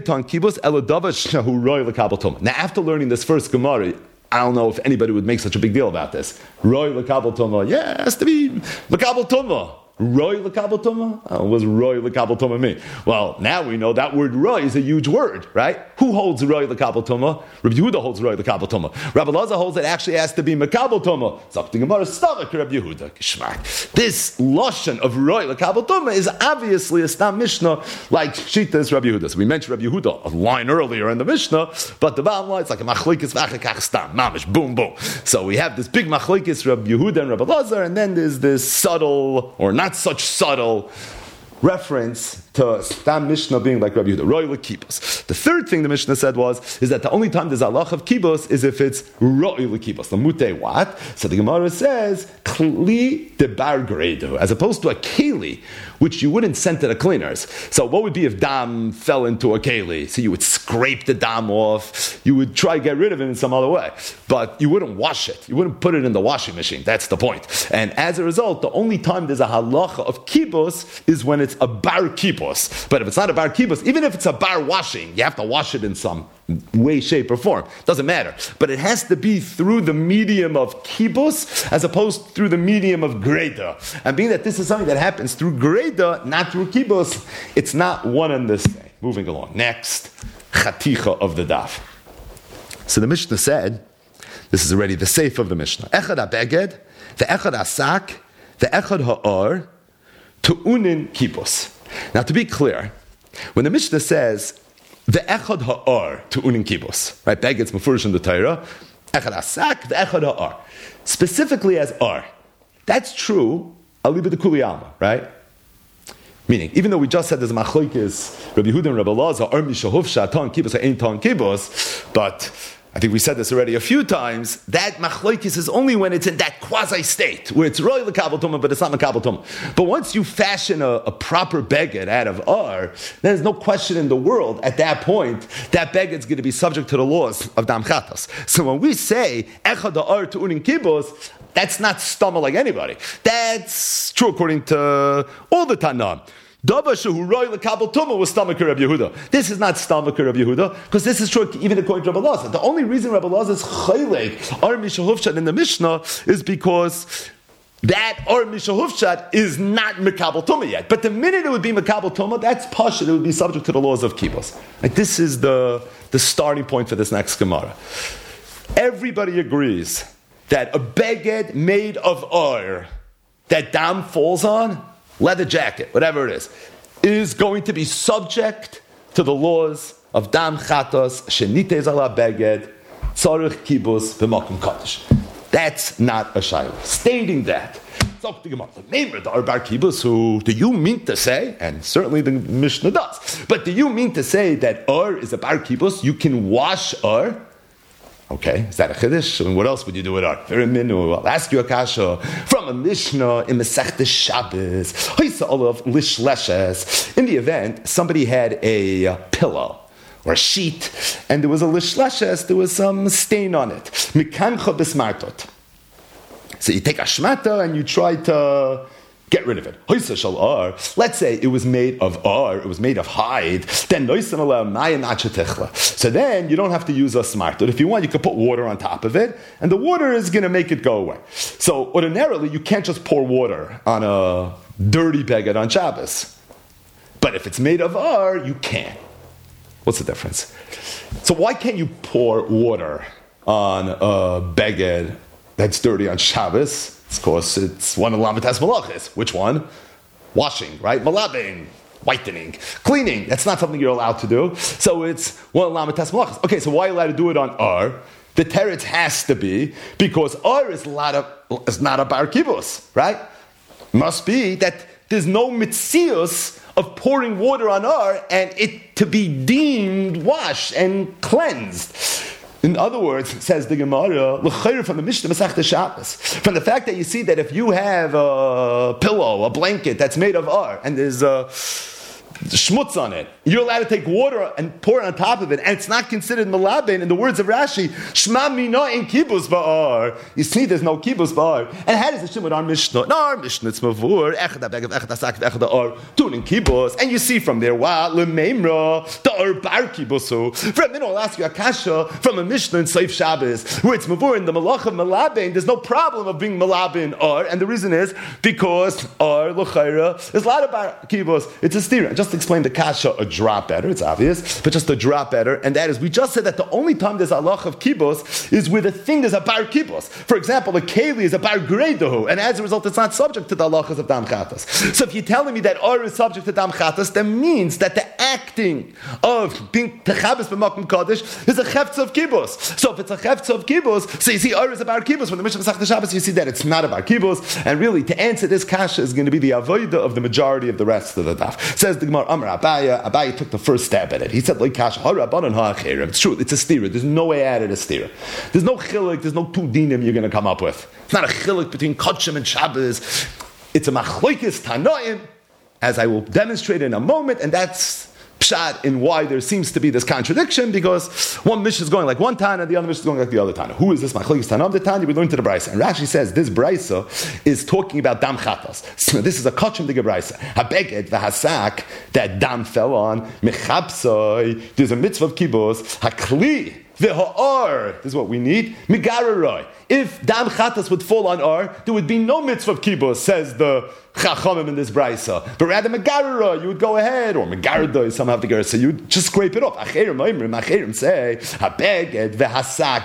now after learning this first Gemara, I don't know if anybody would make such a big deal about this. Roy l'kabel tumah. Yeah, it has to be l'kabel tumah. Roy l'kabel tumah? Oh, what does Roy l'kabel tumah mean? Well, now we know that word Roy is a huge word, right? Who holds Roy l'kabel tumah? Rabbi Yehuda holds Roy l'kabel tumah. Rabbi Elazar holds it actually has to be Makabel tumah. Something about a stomach, Rabbi Yehuda. Geschmack. This lashon of Roy l'kabel tumah is obviously a stam Mishnah like Shittas Rabbi Yehuda. So we mentioned Rabbi Yehuda a line earlier in the Mishnah, but the bottom line, it's like a machlekes v'achakach stam, mamish, boom, boom. So we have this big machlekes Rabbi Yehuda and Rabbi Elazar, and then there's this subtle, or not such subtle reference to Stam Mishnah being like Rabbi Yehuda, Roy l'kibos. The third thing the Mishnah said was, is that the only time there's halach of kibos is if it's Roy l'kibos. The mute what? So the Gemara says, Kli de bar gredo, as opposed to a keli, which you wouldn't send to the cleaners. So what would be if dam fell into a keli? So you would scrape the dam off, you would try to get rid of it in some other way, but you wouldn't wash it. You wouldn't put it in the washing machine. That's the point. And as a result, the only time there's a halacha of kibos is when it's a bar kibos. But if it's not a bar kibos, even if it's a bar washing, you have to wash it in some way, shape, or form. Doesn't matter. But it has to be through the medium of kibos as opposed through the medium of greda. And being that this is something that happens through greda, not through kibos, it's not one and the same. Moving along. Next, chaticha of the daf. So the Mishnah said, this is already the seif of the Mishnah. Echad ha-beged, ve'echad ha-sak, ve'echad ha'or, tu'unin kibos. Now, to be clear, when the Mishnah says ve'echad ha'or tu'unin kibos, right? Beged's mefurish in the Torah, echad hasak ve'echad ha'or, specifically as or. That's true. Aliba de kuliyama, right? Meaning, even though we just said there's a machlokes Rabbi Yehuda and Rabbi Elazar, or mishahufsha ton kibos or ein ton kibos, but I think we said this already a few times, that machlokes is only when it's in that quasi-state, where it's roy l'kabel tumah, but it's not makabel tumah. But once you fashion a, a proper beged out of ar, there's no question in the world, at that point, that beged's going to be subject to the laws of dam chatas. So when we say, echad ar tu'unin kibos, that's not stomach like anybody. That's true according to all the Tanam. Dava shehu roy l'kabel tumah was stomach Rabbi Yehuda. This is not stomach Rabbi Yehuda, because this is true even according to Rabbi Elazar. The only reason Rabbi Elazar is chaylek ar mishahufshat in the Mishnah is because that ar mishahufshat is not mekabel tumah yet. But the minute it would be mekabel tumah, that's pashut. It would be subject to the laws of kibos. Like this is the the starting point for this next Gemara. Everybody agrees that a beged made of ar that dam falls on leather jacket, whatever it is, is going to be subject to the laws of dam chatos, shenitez ala beged, tzarich kibus, b'makom kaddish. That's not a shayla. Stating that, so the Gemara, name the Bar Kibus, who do you mean to say, and certainly the Mishnah does, but do you mean to say that Ur is a Bar Kibus, you can wash Ur? Okay, is that a Chiddush? And what else would you do with Ur? I'll ask you a kasha from a Mishnah in Masechta Shabbos, Hoysa Olav Lish Leshes. In the event, somebody had a pillow or a sheet, and there was a Lish Leshes, there was some stain on it. Mikancha Bismartot. So you take a shmata and you try to get rid of it. Let's say it was made of ar, it was made of hide, then so then you don't have to use a smart. If you want, you can put water on top of it, and the water is going to make it go away. So ordinarily, you can't just pour water on a dirty beged on Shabbos. But if it's made of ar, you can. What's the difference? So why can't you pour water on a beged that's dirty on Shabbos? Of course, it's one of the Lamitas Malachis. Which one? Washing, right? Malabing, whitening, cleaning. That's not something you're allowed to do. So it's one of the Lamitas Malachis. Okay, so why are you allowed to do it on Ar? The teretz has to be because Ar is, of, is not a bar kibus, right? Must be that there's no mitzius of pouring water on Ar and it to be deemed washed and cleansed. In other words, says the Gemara, from the Mishnah Masechta Shabbos, from the fact that you see that if you have a pillow, a blanket that's made of ar, and there's a schmutz on it, you're allowed to take water and pour it on top of it, and it's not considered malaben. In the words of Rashi, Shma mina in kibus ba'ar. You see, there's no kibus ba'ar. And how does it shim with our Mishnah? No, our Mishnah it's mavur echad abeg echad asak echad ar tun in kibus, and you see from there wow lemeimra the ar bar kibusu. From then I'll ask you a kasha from a Mishnah in Seif Shabbos where it's mavur in the malach of malaben. There's no problem of being malaben ar, and the reason is because ar l'chayra is a lot of bar kibus. It's a stira. Just explain the kasha a drop better, it's obvious, but just a drop better, and that is, we just said that the only time there's a halach of kibos is where the thing is a bar kibos. For example, the keli is a bar greidahu, and as a result, it's not subject to the halachas of dam chatas. So if you're telling me that ar is subject to dam chatas, that means that the acting of being techabes b'makom kaddish is a chefetz of kibos. So if it's a chefetz of kibos, so you see ar is a bar kibos. When the Mishnah Masechta Shabbos, you see that it's not a bar kibos, and really to answer this kasha is going to be the avodah of the majority of the rest of the daf. Says the Gemara, Amar Abaya, Abaya took the first stab at it. He said, like kasha, it's true, it's a stira. There's no way out of a stira. There's no chilik, there's no two dinim you're going to come up with. It's not a chilik between Kodshim and Shabbos. It's a machlokes tanoim, as I will demonstrate in a moment, and that's pshat in why there seems to be this contradiction, because one Mishnah is going like one Tana, the other Mishnah is going like the other Tana. Who is this machlokes Tana? The Tana we learned to the Brisa. And Rashi says this Brisa is talking about dam chatas. So this is a kachim diga Brisa. Habeged v'hasak, that dam fell on, mechabsoi, there's a mitzvah of kibos, hakli, v'ha'ar, this is what we need, migararoi. If dam chatas would fall on ar, there would be no mitzvah of kibos, says the Chachamim in this brisa. But rather Megarara, you would go ahead, or Megarada, some have the Gersa, so you would just scrape it off. Acherim Oimrim, Acherim say, Habeged, Vehasak,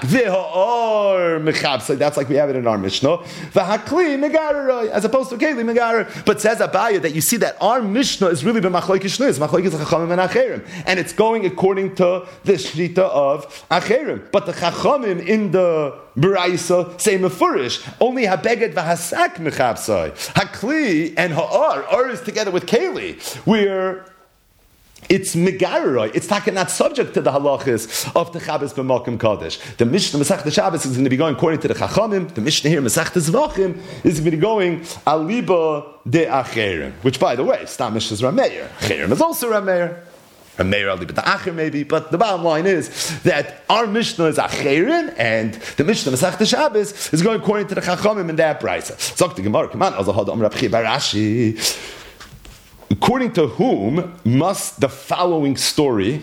Vehaor, Mechabsa, that's like we have it in our Mishnah. Vehakli, Megarara, as opposed to Keli, Megarara. But says Abaya that you see that our Mishnah is really b'machloik Shneis, Machloik is Chachamim and Acherim. And it's going according to the Shrita of Acherim. But the Chachamim in the B'raisa say mefurish only habeged v'hasak mechabsai hakli and ha'ar ar is together with keli where it's megaroi. It's not subject to the halachas of the Chabes b'makom kaddish. The Mishnah Masechta Shabbos is going to be going according to the Chachamim. The Mishnah here Masechta Zvachim is going to be going aliba de acherim, which by the way, Stam Mishnah is Rameir. Acherim is also Rameir. A mayor ali but the acher maybe, but the bottom line is that our Mishnah is acherin, and the Mishnah Masechta Shabbos is going according to the Chachamim in that price. Zok the Gemara, come on, Rashi. According to whom must the following story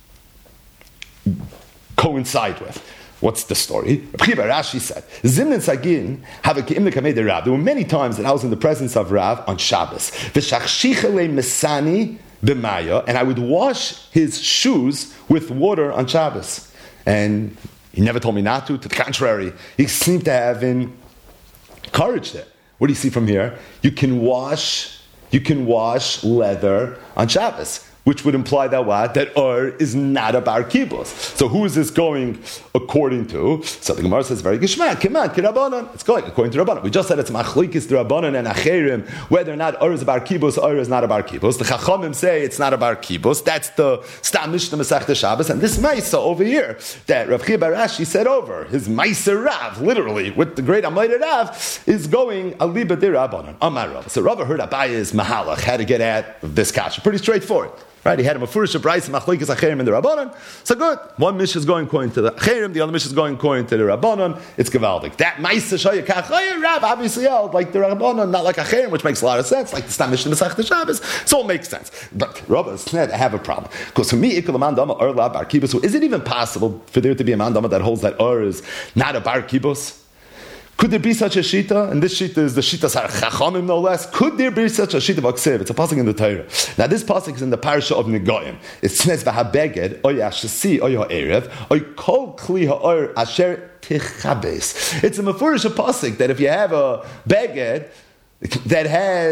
coincide with? What's the story? Rashi said, Zimnin Sagin have a Ki'im Kamei Rav. There were many times that I was in the presence of Rav on Shabbos. V'shachshichelei mesani b'maya, and I would wash his shoes with water on Shabbos. And he never told me not to. To the contrary, he seemed to have encouraged it. What do you see from here? You can wash you can wash leather on Shabbos, which would imply that what? That Or is not a bar kibbutz. So who is this going according to? So the Gemara says very gishmak, come on, kirabanan. It's going according to Rabbanan. We just said it's machlokes the Rabbanan and Acherim, whether or not Or is a bar kibbutz, Or is not a bar kibbutz. The Chachamim say it's not a bar kibbutz. That's the Stam Mishnah Masechta Shabbos. And this Maisa over here, that Rav Chia bar Ashi said over, his Maisa Rav, literally, with the great Amayda Rav, is going aliba de Rabbanan. Amar Rav. So Rav heard Abaye's Mahalach, how to get at this kasha. Pretty straightforward. Right, he had a mafurish brayso machlokes acherim in the Rabbanon. So good. One mish is going according to the acherim, the other mish is going according to the Rabbanon. It's gevaldik. That ma'isa shaya kachaya Rab obviously held like the Rabbanon, not like acherim, which makes a lot of sense. Like the Stam Mishnah Masechta Shabbos, so it makes sense. But Rabbi said, I have a problem because for me, ikul aman dama or la bar kibbutz. So is it even possible for there to be a man dama that holds that or is not a bar kibbutz? Could there be such a shita? And this shita is the shita sar chachamim no less. Could there be such a shita v'aksev? It's a pasuk in the Torah. Now this pasuk is in the parasha of Negoim. It says v'habeged oy ashasi oy ha'erev oy kol kli ha'or asher tichabes. It's a mefurish pasuk that if you have a beged that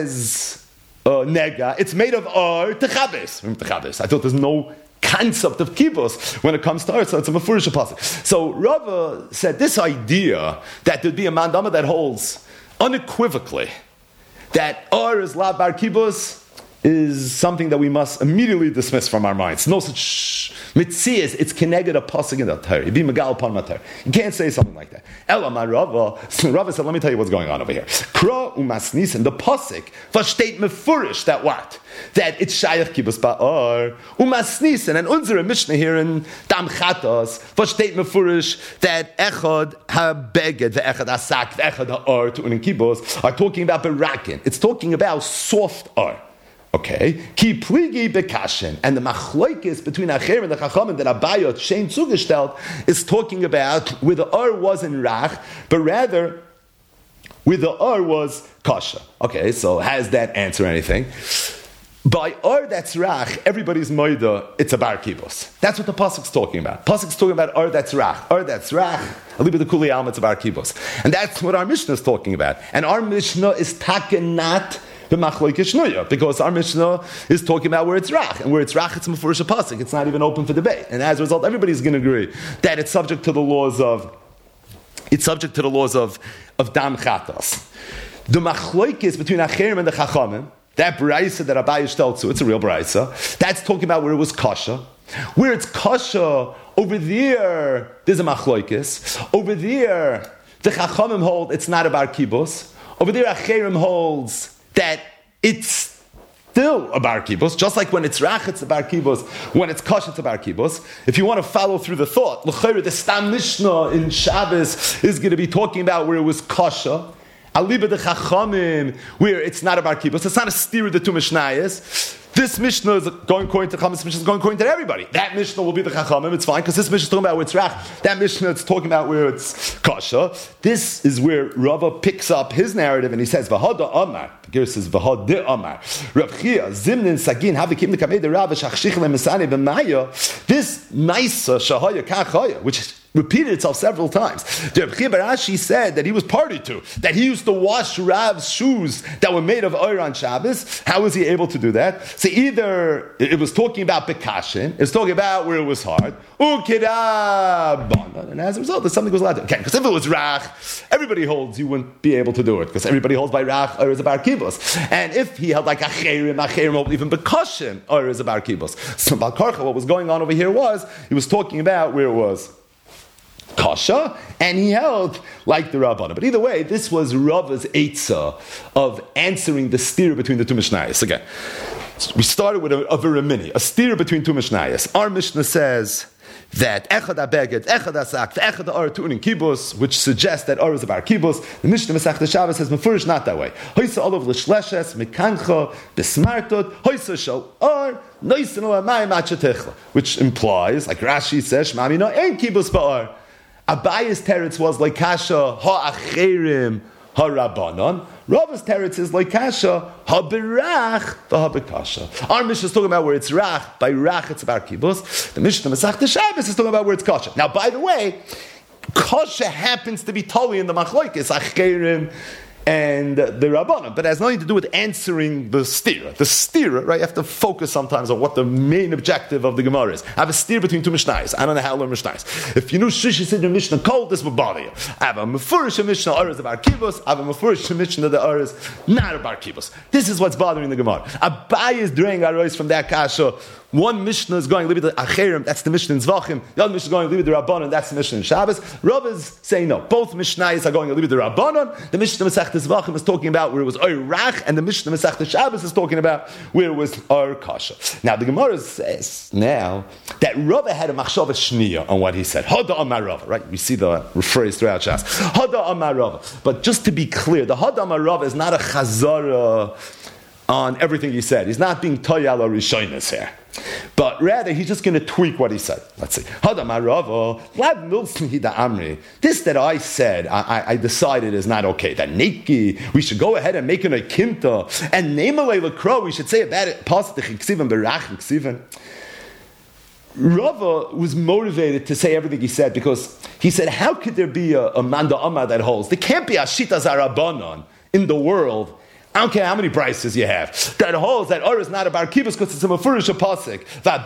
has a nega, it's made of or tichabes. Tichabes. I thought there's no concept of kibbutz when it comes to earth, so it's a mefurish pasuk. So Rava said this idea that there'd be a mandama that holds unequivocally that or is la bar kibbutz is something that we must immediately dismiss from our minds. No such mitzias, it's connected a pasuk in the Torah. You be megal upon matar. You can't say something like that. Ela ma Rava, Rava said, let me tell you what's going on over here. Kra umasnisen, the pasuk versteht mefurish that what? That it's shayach kibbutz ba'or umasnisen, and unsere Mishnah here in Dam Chatos versteht mefurish that echad ha-beged ve'echad ha-sak ve'echad ha-or to unin kibbutz are talking about berakin. It's talking about soft or. Okay, ki pligi bekashen, and the machlokes between Acher and the Chachamim that Abayot Shein zugestellt is talking about where the or wasn't rach, but rather where the or was kasha. Okay, so has that answer anything? By or that's rach, everybody's moida, it's a bar kibbutz. That's what the pasuk's talking about. Pasuk's talking about or that's rach, or that's rach. Aliba the kuli alma, it's a bar kibbutz, and that's what our Mishnah is talking about. And our Mishnah is takenat. Because our Mishnah is talking about where it's rach, and where it's rach, it's mefurish pasuk. It's not even open for debate, and as a result, everybody's going to agree that it's subject to the laws of it's subject to the laws of of dam chatas. The machlokes between acherim and the chachamim, that brayso that Abaye shtel to, it's a real brayso. That's talking about where it was kasha. Where it's kasha over there, there's a machlokes. Over there, the chachamim hold it's not a bar kibbutz. Over there, acherim holds that it's still a bar kibbutz, just like when it's rach, it's a bar kibbutz, when it's kosh, it's a bar kibbutz. If you want to follow through the thought, l'chayr, the Stam Mishnah in Shabbos is going to be talking about where it was kosher, aliba de chachamim, where it's not a bar kibbutz, it's not a steer of the two Mishnayos. This Mishnah is going according to Chachamim, this Mishnah is going according to everybody. That Mishnah will be the Chachamim, it's fine, because this Mishnah is talking about where it's rach. That Mishnah is talking about where it's kasha. This is where Rava picks up his narrative and he says, V'hada Amar. The Gemara says, V'hada Amar. Rav Chia, Zimnin Sagin, Havikim Nekamei de Rava, Shachshich Lemesane B'maya. This Naisa Shahaya Kachaya, which repeated itself several times. The Rav Chia bar Ashi said that he was party to, that he used to wash Rav's shoes that were made of oir on Shabbos. How was he able to do that? So either it was talking about Bekashin, it's talking about where it was hard, and as a result, there's something goes allowed to. Okay, because if it was Rach, everybody holds you wouldn't be able to do it, because everybody holds by Rach or is a bar kibbutz. And if he held like Acherim, Acherim hold even Bekashin or is a bar kibbutz. So Bal Karcha, what was going on over here was, he was talking about where it was kasha, and he held like the Rabbana. But either way, this was Rava's eitzah of answering the steer between the two Mishnayos. Again, we started with a, a veramini, a steer between two Mishnayos. Our Mishnah says that echad ha-beged, echad ha-sak, echad ha-or tu'unin kibbutz, which suggests that or is a bar kibbutz. The Mishnah Masechta Shabbos says mefurish not that way. Hoysa olav l'shleshes mekancha besmartot hoysa shal or noisin olamai machatechla, which implies, like Rashi says, shmami no ein kibbutz ba'or. Abaye's teretz was like kasha ha-acherim ha-rabbanon. Rava's teretz is like kasha ha-berach ha-bekasha. Our Mishnah is talking about where it's rach. By rach it's bar kibbutz. The Mishnah Masechta Shabbos is talking about where it's kasha. Now, by the way, kasha happens to be totally in the machlokes acherim and the Rabbanon, but it has nothing to do with answering the stira. The stira, right? You have to focus sometimes on what the main objective of the Gemara is. I have a stira between two Mishnayos. I don't know how to learn Mishnayos. If you knew Shishi said your Mishnah cold, this would bother you. I have a Mefurish Mishnah Aris about Kibbutz. I have a Mefurish Mishnah the Aris not about Kibbutz. This is what's bothering the Gemara. Abai is doing Aris from that kasha. One Mishnah is going Libid Acherim, that's the Mishnah in Zvachim. The other Mishnah is going Libid Rabbanon, that's the Mishnah in Shabbos. Rav is saying no. Both Mishnayos are going Libid Rabbanon. The Mishnah Masechta Zvachim is talking about where it was Oy Rach, and the Mishnah Masechta Shabbos is talking about where it was Or Kasha. Now the Gemara says now that Rav had a machshava shniya on what he said. Hada Amar Rav, right? We see the phrase throughout Shas. Hada Amar Rav. But just to be clear, the Hada Amar Rav is not a chazara on everything he said. He's not being toyal or rishonis here. But rather, he's just going to tweak what he said. Let's see. This that I said, I, I decided is not okay. That neki, we should go ahead and make an akimta. And nemalei lekro, we should say about it. Rava was motivated to say everything he said because he said, how could there be a, a manda amma that holds? There can't be a shita zarabanon in the world. I don't care how many prices you have. That holds that Or is not a bar kibbutz because it's a mefurish pasuk.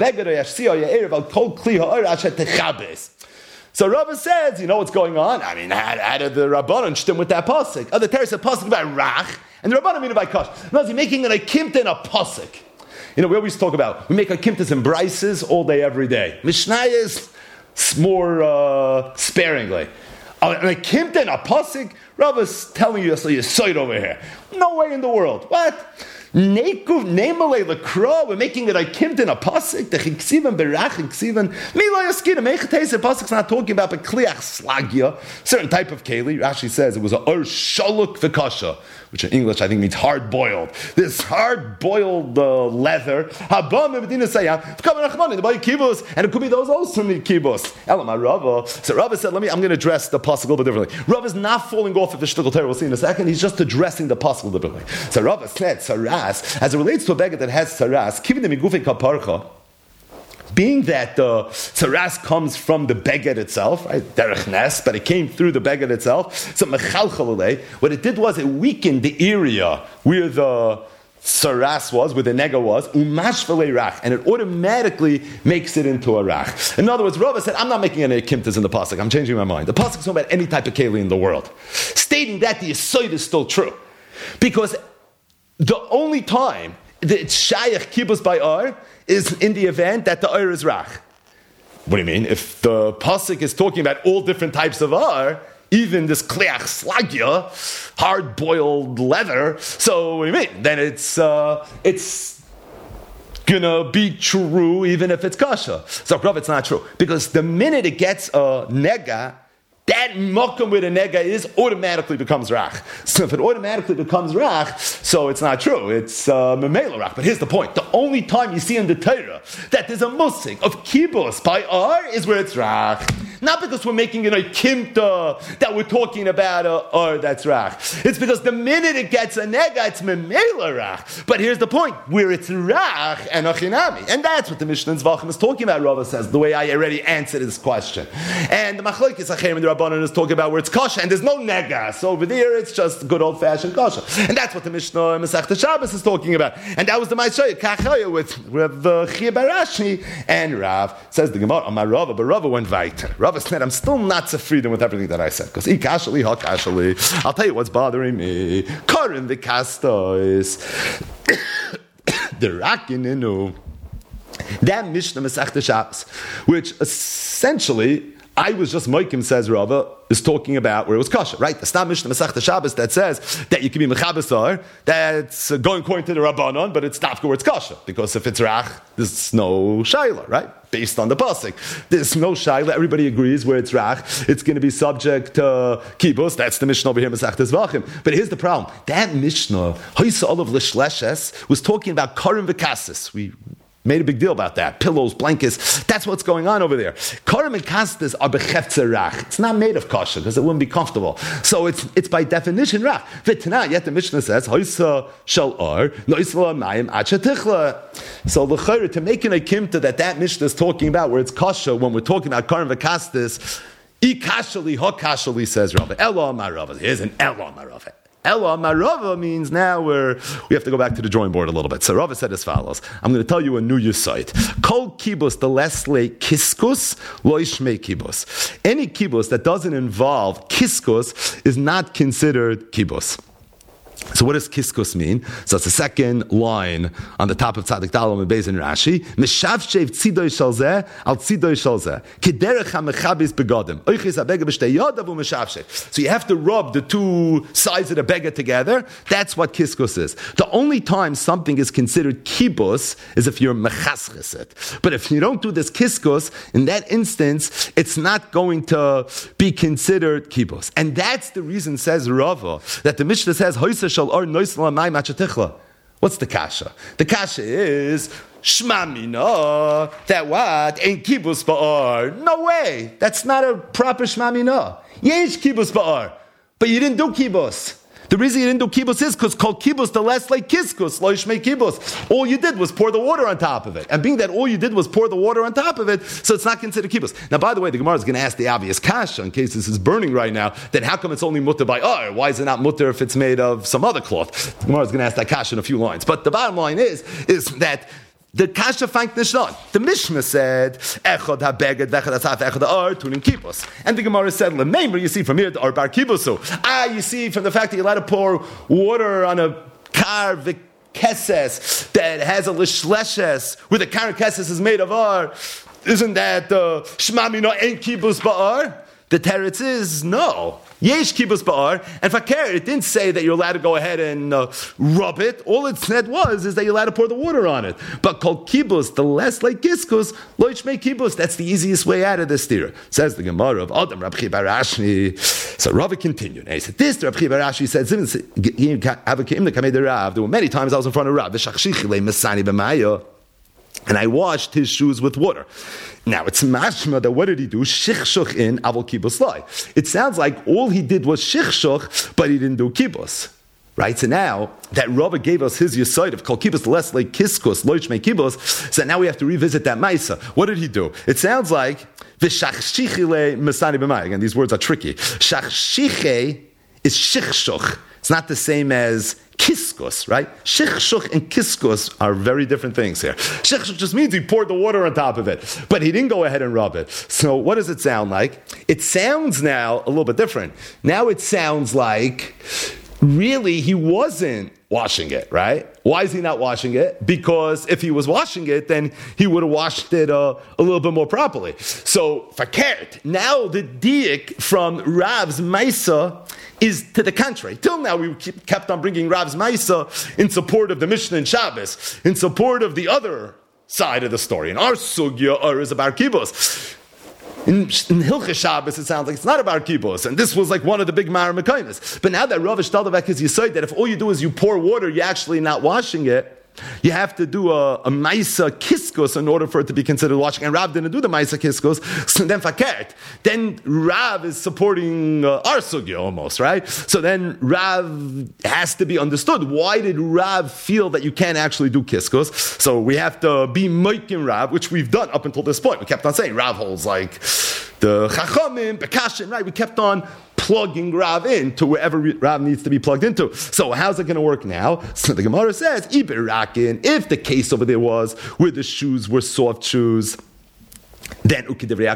So Rava says, you know what's going on? I mean, how, how did the Rabbanon shtim with that pasuk? Oh, the Torah said pasuk by rach, and the Rabbanon mean it by kosh. No, he's making an akimta in a pasuk. You know, we always talk about, we make akimtas and brises all day, every day. Mishnah is more uh, sparingly. An akimta in a pasuk, Rava's telling you so you saw it over here. No way in the world. What? Nekuv nemalei lekra. We're making it a kimt in a pasuk. The chiksivan berach chiksivan. Mila yaskina mechates. The pasuk's not talking about a kliach slagya, certain type of keli. Rashi says it was a or shaluk v'kasha, which in English I think means hard boiled. This hard boiled uh, leather. Habam medina sayam. V'kavan achmanin. The body kibbutz, and it could be those also from the kibbutz. Elamar Rava. So Rava said, "Let me. I'm going to address the pasuk a little bit differently." Rava is not falling off of the shtickle Torah. We'll see in a second. He's just addressing the pasuk a little differently. So Rava said, "Sarah." As it relates to a beggar that has saras, kivin the migufe kaparcha, being that the uh, saras comes from the beggar itself, right? Derech nes, but it came through the beggar itself. So mechalchalei, what it did was it weakened the area where the saras was, where the nega was, umashvele rach, and it automatically makes it into a rach. In other words, Rava said, I'm not making any kimtas in the pasuk. I'm changing my mind. The pasuk is talking about any type of keli in the world, stating that the yisoid is still true, because the only time that it's shayach kibbutz by Or is in the event that the Or is rach. What do you mean? If the pasuk is talking about all different types of Or, even this kliach slagya, hard-boiled leather, so what do you mean? Then it's uh, it's gonna be true even if it's kasha. So Rav, it's not true, because the minute it gets a nega, that mokum where the nega is automatically becomes rach. So if it automatically becomes rach, so it's not true. It's uh, memela rach. But here's the point: the only time you see in the Torah that there's a musik of kibbutz by Or is where it's rach. Not because we're making it a kimta that we're talking about a Or that's rach. It's because the minute it gets a nega, it's memela rach. But here's the point: where it's rach and achinami, and that's what the Mishnah in Zvachim is talking about. Rava says the way I already answered this question, and the machlokes acherim and the Rabbanon is talking about where it's kasha, and there's no nega. So over there, it's just good old-fashioned kasha. And that's what the Mishnah in Masechta Shabbos is talking about. And that was the Ma'aseh Kachaya with Rav Chia bar Ashi and Rav. Says the Gemara, Amar Rava, but Rava went weiter. Rava said, I'm still not so freedom with everything that I said. Because I kashali, ha kashali. I'll tell you what's bothering me. Karin the kastos. The rakininu. That Mishnah Masechta Shabbos, which essentially I was just Moikim, says Rava, is talking about where it was kasha, right? The Stam Mishnah Masechta Shabbos that says that you can be mechabasar, that's going according to the Rabbanon, but it's not where it's kasha, because if it's rach, there's no shaila, right? Based on the pasuk, there's no shaila. Everybody agrees where it's rach, it's going to be subject to kibbutz. That's the Mishnah over here, Masechta Zvachim. But here's the problem: that Mishnah, Hoysa Olav Lishleshes, was talking about karim v'kasis. We made a big deal about that. Pillows, blankets. That's what's going on over there. Karim and kastas are bechefze rach. It's not made of kasha because it wouldn't be comfortable. So it's it's by definition rach. V'tana, yet the Mishnah says, Hoysa shel or, noisla mayim achatichla. So the chayr, to make an akimta that that Mishnah is talking about, where it's kasha, when we're talking about karim and kastas, I kashali, ha kashali, says Rava. Elo amar Rava. Here's an elo amar Rava. Ella Marava means now we're, we have to go back to the drawing board a little bit. So Rava said as follows. I'm going to tell you a new yesod. Kol kibus the lesle kiskus lo yishmei kibus. Any kibus that doesn't involve kiskus is not considered kibus. So what does kiskus mean? So it's the second line on the top of Tzadik Dalam and Beis in Rashi. Mishavshev tzidoy shalzeh al tzidoy shalzeh. Kiderech ha-mechabis begodim. Oichis ha-bega b'shtei yodav u-mishavshev. So you have to rub the two sides of the bega together. That's what kiskus is. The only time something is considered kibus is if you're mechaschis it. But if you don't do this kiskus, in that instance, it's not going to be considered kibus. And that's the reason, says Rava, that the Mishnah says, What's the kasha? The kasha is shmamina. That what? Ain't kibus ba'ar. No way. That's not a proper shmamina. Yesh kibus ba'ar. But you didn't do kibus. The reason you didn't do kibus is because called kibus the less like kiskus, lo yishmei kibus. All you did was pour the water on top of it. And being that all you did was pour the water on top of it, so it's not considered kibus. Now, by the way, the Gemara is going to ask the obvious kasha, in case this is burning right now, then how come it's only mutter by or? Why is it not mutter if it's made of some other cloth? The Gemara is going to ask that kasha in a few lines. But the bottom line is, is that the kasha fangt nishnon. The Mishnah said, Echad ha-beged vechad ha-tzaf echad ha-ar tunin kibus. And the Gemara said, Lemember, you see from here, ar bar kibusu. Ah, you see from the fact that you're allowed to pour water on a kar v'keses that has a lishleshes, where the kar keses is made of ar. Isn't that uh, shmamina ain't kibus ba'ar? The teretz is no. Yesh kibus ba'ar. And fakir, it didn't say that you're allowed to go ahead and uh, rub it. All it said was is that you're allowed to pour the water on it. But called kibus, the less like giskus, lo yishmei kibus. That's the easiest way out of this stira. Says the Gemara of Adam Rabbi Barashni. So Rava continued. And he said, this Rabbi Barashni said, there were many times I was in front of Rav. And I washed his shoes with water. Now, it's mashma that what did he do? Shichshuch in avol kibus lai. It sounds like all he did was shichshuch, but he didn't do kibus. Right? So now, that Rava gave us his yesod of kol kibus less like kiskus, lo yishmei kibus, so now we have to revisit that maisa. What did he do? It sounds like, v'shachshichile mesani b'mai. Again, these words are tricky. Shachshiche is shichshuch. It's not the same as kiskus, right? Shichshuch and kiskus are very different things here. Shichshuch just means he poured the water on top of it, but he didn't go ahead and rub it. So what does it sound like? It sounds now a little bit different. Now it sounds like really he wasn't washing it, right? Why is he not washing it? Because if he was washing it, then he would have washed it uh, a little bit more properly. So, fakert, now the diik from Rav's Maisa is to the contrary. Till now, we keep, kept on bringing Rav's Maisa in support of the Mishnah and Shabbos, in support of the other side of the story. And our sugya or is about kibus. In, in Hilchah Shabbos, it sounds like it's not about kibus, and this was like one of the big Mara Mekaymas. But now that Rav Shtalvek is Yisod, that if all you do is you pour water, you're actually not washing it, you have to do a, a Maisa Kiskus in order for it to be considered washing. And Rav didn't do the Maisa Kiskus, so then Fakert. Then Rav is supporting uh, our sugya almost, right? So then Rav has to be understood. Why did Rav feel that you can't actually do Kiskus? So we have to be Moikin Rav, which we've done up until this point. We kept on saying Rav holds like the Chachamim, Bekashin, right? We kept on plugging Rav in to wherever Rav needs to be plugged into. So how's it going to work now? So the Gemara says, Iberakin, if the case over there was where the shoes were soft shoes, then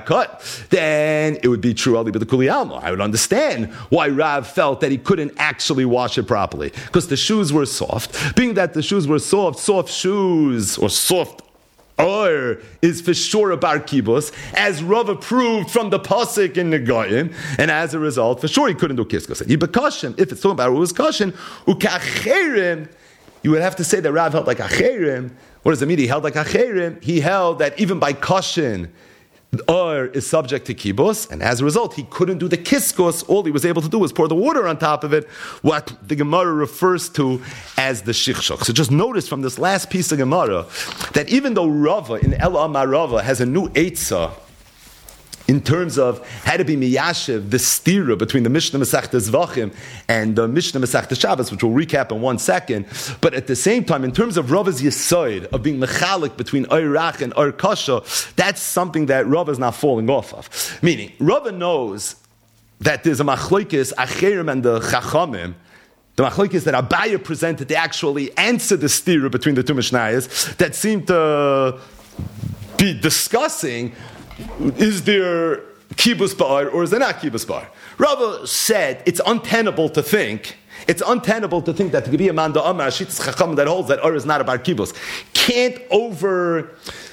then it would be true Ali b'the Kuli Alma. I would understand why Rav felt that he couldn't actually wash it properly, because the shoes were soft. Being that the shoes were soft, soft shoes or soft or is for sure a bar kibus, as Rav approved from the pasuk in Negoyim, and as a result, for sure he couldn't do kiskus. Yibakashim, if it's talking about was kashin, ukacherim, you would have to say that Rav held like acherim. What does it mean? He held like acherim. He held that even by kashin, or is subject to kibus, and as a result, he couldn't do the kiskus. All he was able to do was pour the water on top of it, what the Gemara refers to as the shichshuk. So just notice from this last piece of Gemara that even though Rava in El Amar Rava has a new eitzah in terms of how to be miyashiv, the stira between the Mishnah Masechta Zvachim and the Mishnah Masechta Shabbos, which we'll recap in one second. But at the same time, in terms of Rava's yisoid, of being mechalik between Oirach and Oir Kasha, that's something that Rava is not falling off of. Meaning, Rava knows that there's a machlokes acherim and the chachamim The machlokes that Abaya presented to actually answer the stira between the two Mishnayos that seem to be discussing, is there kibbutz ba'ar or is there not kibbutz ba'ar? Rava said it's untenable to think It's untenable to think that there could be a man da'amar Shitas Chacham that holds that Ur is not about kibbutz. Can't over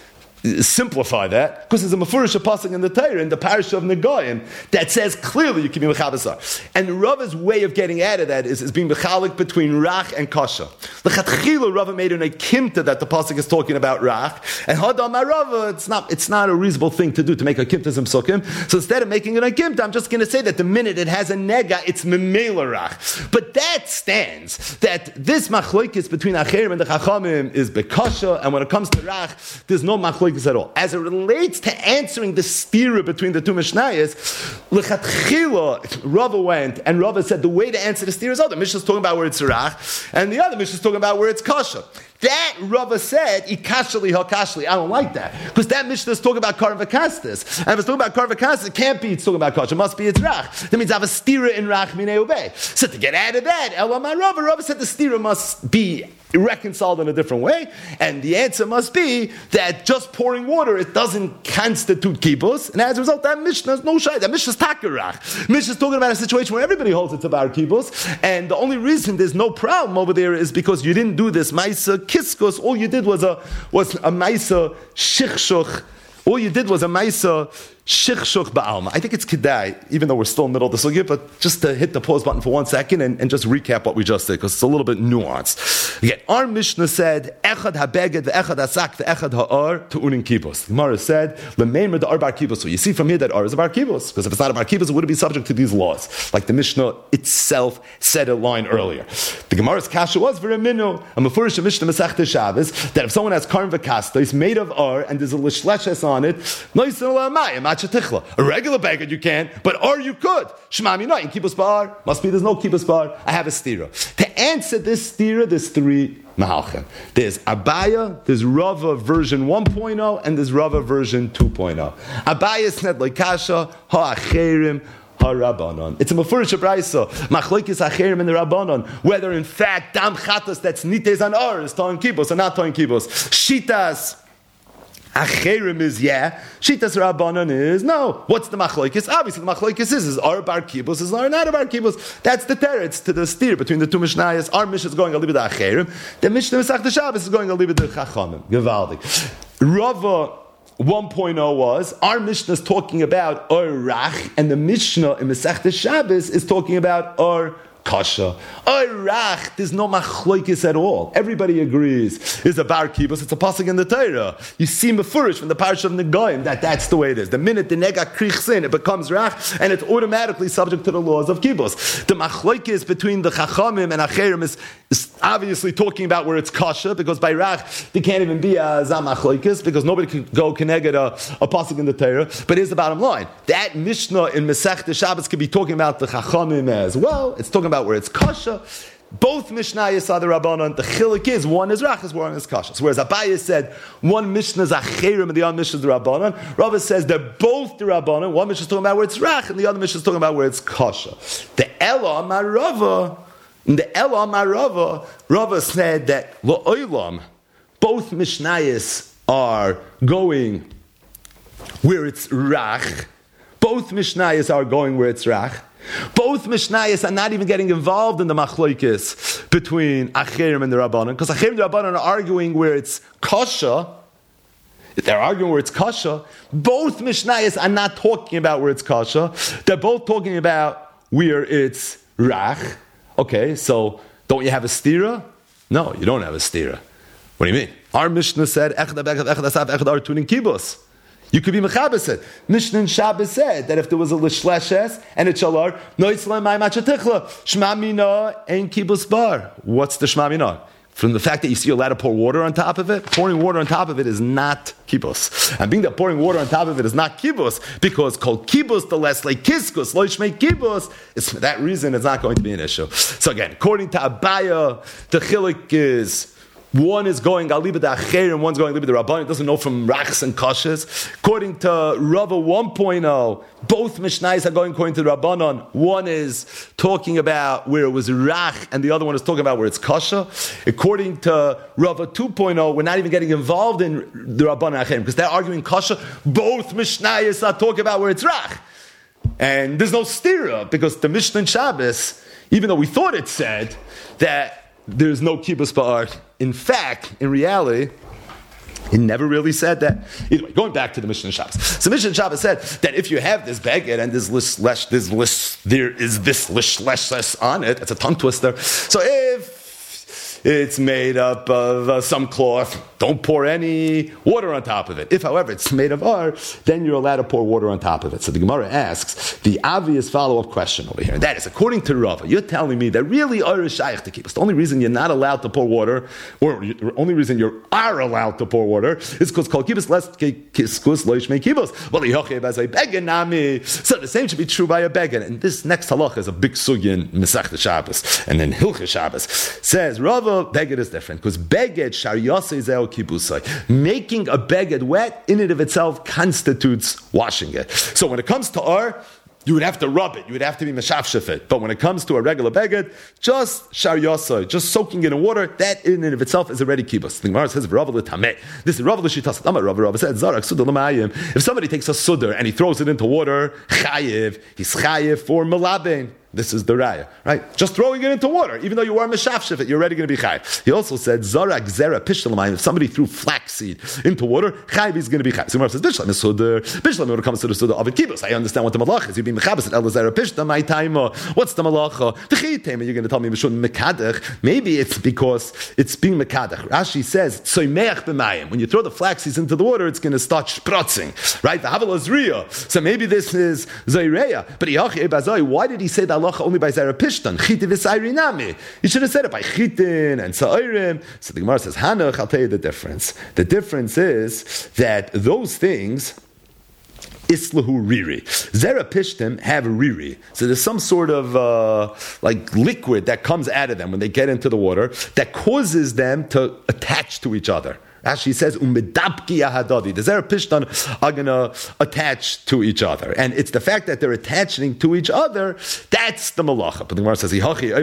simplify that, because there's a mefurish pasuk in the Torah in the parish of Negoyim that says clearly you can be mechabasar. And Rava's way of getting out of that is, is being mechalik between rach and kasha. L'chatchila Rava made an akimta that the pasuk is talking about rach, and hadam Rava it's not it's not a reasonable thing to do to make a kimta zimsukim. So instead of making an akimta, I'm just going to say that the minute it has a nega, it's memela rach. But that stands that this machlokes between acherim and the chachamim is bekasha, and when it comes to rach, there's no machlokes at all. As it relates to answering the stira between the two Mishnayos, l'chatchila Rava went and Rava said the way to answer the stira is oh, the Mishnah is talking about where it's rach, and the other Mishnah is talking about where it's kasha. That Rava said, ikashali hakashli. I don't like that. Because that Mishnah is talking about Karm Vakastis. And if it's talking about Karm Vakastis, it can't be it's talking about Kasha. It must be it's Rach. That means I have a stira in Rach Minei Ubei. So to get out of that, Elamai Rava, Rava said the stira must be reconciled in a different way. And the answer must be that just pouring water, it doesn't constitute kibbutz. And as a result, that Mishnah is no shay. That Mishnah is takarach. Mishnah is talking about a situation where everybody holds it's about kibbutz. And the only reason there's no problem over there is because you didn't do this Maisa Kiskos, all you did was a was a Maisa Shichshuch. All you did was a Maisa Shichshuch Ba'alma. I think it's Kedai, even though we're still in the middle of the sugya, but just to hit the pause button for one second and, and just recap what we just did, because it's a little bit nuanced. Again, our Mishnah said, Echad HaBeged, Ve'echad HaSak, Ve'echad HaAr, Tu'unin Kibbutz. The Gemara said, L'meimer Da'ar Bar Kibbutz. So you see from here that Ar is a Bar Kibbutz, because if it's not a Bar Kibbutz, it wouldn't be subject to these laws, like the Mishnah itself said a line earlier. The Gemara's kasha was very minu, a Mefurish Mishnah Masechta Shabbos, that if someone has Karm V'kasta, it's made of Ar, and there's a Lishleshes on it, Noisin L'Amayim, a regular beggar you can, but or you could. Shmami no, in kibbutz bar must be there's no kibbutz bar. I have a stira. To answer this stira, there's three mahalchim. There's Abaya, there's Rava version one point oh, and there's Rava version two point oh. Abaya sned like kasha ha acherim. It's a mefurish brayso. Machlokes acherim in the rabbanon. Whether in fact dam chatas that's nites an or is toin kibbutz or not toin kibbutz. Shitas. Acherim is yeah. Shitas Rabbanon is no. What's the machlokes? Obviously, the machlokes is is Ar Bar Kibbutz is Ar not a Bar Kibbutz. That's the teretz to the steer between the two Mishnayos. Our Mishnah is going a little bit to Acherim. The Mishnah Masechta Shabbos is going a little bit to Chachamim. Gevaldik. Rava one point oh was our Mishnah is talking about Ar Rach, and the Mishnah in Masechta Shabbos is talking about Ar Kasha. Rach, there's no machlokes at all. Everybody agrees. It's a bar kibbutz. It's a pasuk in the Torah. You see mefurish from the parish of Negoyim that that's the way it is. The minute the nega krichs in, it becomes rach, and it's automatically subject to the laws of kibbutz. The machlokes between the chachamim and acherim is, is obviously talking about where it's kasha, because by rach there can't even be a zam machlokes, because nobody can go connected a, a pasuk in the Torah. But here's the bottom line: that Mishnah in Masechta Shabbos could be talking about the chachamim as well. It's talking about where it's kasha. Both Mishnayos are the Rabbanon. The chilik is one is rachas, one is kasha. So whereas Abaye said one Mishnah is acherim and the other Mishnah is the Rabbanon, Rava says they're both the Rabbanon. One Mishnah is talking about where it's rach, and the other Mishnah is talking about where it's kasha. The Ela Marava, the Ela Marava, Rava said that Lo'olam, both Mishnayos are going where it's rach. Both Mishnayos are going where it's rach. Both Mishnayos are not even getting involved in the machlokes between Acherim and the Rabbanon, because Acherim and the Rabbanon are arguing where it's kasha. They're arguing where it's kasha. Both Mishnayos are not talking about where it's kasha. They're both talking about where it's rach. Okay, so don't you have a stira? No, you don't have a stira. What do you mean? Our Mishnah said Echad Echad Echad Asaf Echad Artunin Kibbutz. You could be mechabeset. Mishnah in Shabbos said that if there was a lishleshes and it shalar, no itzlam mai machatichla shma mina ein kibbutz bar. What's the shma mina? From the fact that you see you're allowed to pour water on top of it, pouring water on top of it is not kibbutz. And being that pouring water on top of it is not kibbutz, because called kibbutz the less like kiskus, lo shmei kibbutz, it's for that reason it's not going to be an issue. So again, according to Abaya, the chilik is One is going Aliba the Acher and one's going Aliba the Rabban. It doesn't know from Rachs and Kashes. According to Rava one point oh, both Mishnayos are going according to the Rabbanon. One is talking about where it was Rach and the other one is talking about where it's Kasha. According to Rava two point oh, we're not even getting involved in the Rabbanon Acher because they're arguing Kasha. Both Mishnayos are talking about where it's Rach. And there's no stira because the Mishnah in Shabbos, even though we thought it said that there's no kibbutz ba'ar. In fact, in reality, it never really said that. Anyway, going back to the Mishnah Shabbos. So Mishnah Shabbos said that if you have this beged and this lish, lesh, this lish, there is this lish, lesh, on it, it's a tongue twister. So if it's made up of uh, some cloth, don't pour any water on top of it. If, however, it's made of ar, then you're allowed to pour water on top of it. So the Gemara asks the obvious follow-up question over here, and that is, according to Rava, you're telling me that really ar is shaykh to kibbutz. The only reason you're not allowed to pour water, or the only reason you are allowed to pour water, is because kol kibbutz less kiskus loish me kibbutz. Well, yochev as a beged nami. So the same should be true by a beged. And this next halacha is a big sugya in Masechta Shabbos, and then Hilchah Shabbos says Rava beged is different because beged shar yasei zeh kibusai. Making a beged wet in and of itself constitutes washing it. So when it comes to ar, you would have to rub it. You would have to be meshafshef it. But when it comes to a regular beged, just shar yasai, just soaking it in water, that in and of itself is already kibus. The Gemara says Rava l'tameh. This is Rava l'shitas. Rava Rava said zarak suda l'mayim. If somebody takes a sudar and he throws it into water, chayiv, he's chayiv for melaben. This is the raya, right? Just throwing it into water, even though you are meshafshef it, you're already going to be chayiv. He also said zarak zera pishalamayim. If somebody threw flaxseed into water, chayiv is going to be chayiv. So Gemara says bishlam is sudar. Bishlam when it comes to the sudar of a kibbutz. I understand what the malach is. You'd be mechabes at elazera pishta my taima. What's the malacha? The chiyitema. You're going to tell me mishun mekadech. Maybe it's because it's being mekadech. Rashi says tzoymeach b'mayim. When you throw the flaxseeds into the water, it's going to start sprotzing, right? The havel is riyah. So maybe this is zayreya. But why did he say that only by Zarapishtan? Chitin v'sayrinami. You should have said it by Chitin and Sa'irim. So the Gemara says, Hanach, I'll tell you the difference. The difference is that those things Islahu riri. Zarapishtim have riri. So there's some sort of uh, like liquid that comes out of them when they get into the water that causes them to attach to each other. Actually, says umedabki ahadadi. The Zarapishtan are going to attach to each other, and it's the fact that they're attaching to each other that's the malacha. But the Gemara says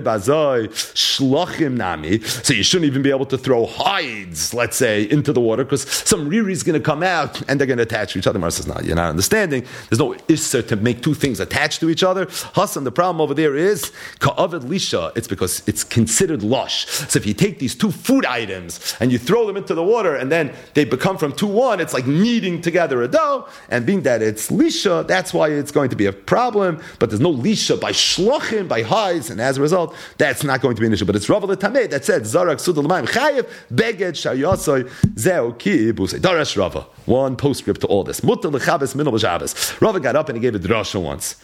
shlachim nami. So you shouldn't even be able to throw hides, let's say, into the water because some riri is going to come out and they're going to attach to each other. The Gemara says, no, you're not understanding. There's no isser to make two things attach to each other. Hassan, the problem over there is ka'avad lisha. It's because it's considered lush. So if you take these two food items and you throw them into the water, and then they become from two one, it's like kneading together a dough, and being that it's lisha, that's why it's going to be a problem, but there's no lisha by shlachim, by hides, and as a result, that's not going to be an issue. But it's Rava l'tameh that said, Zarak sudal l'mayim chayev, beged shayasoy, zeo ki ibusay. Darash Rava. One postscript to all this. Mutter l'chabes minol b'shabes. Rava got up and he gave a drasha once.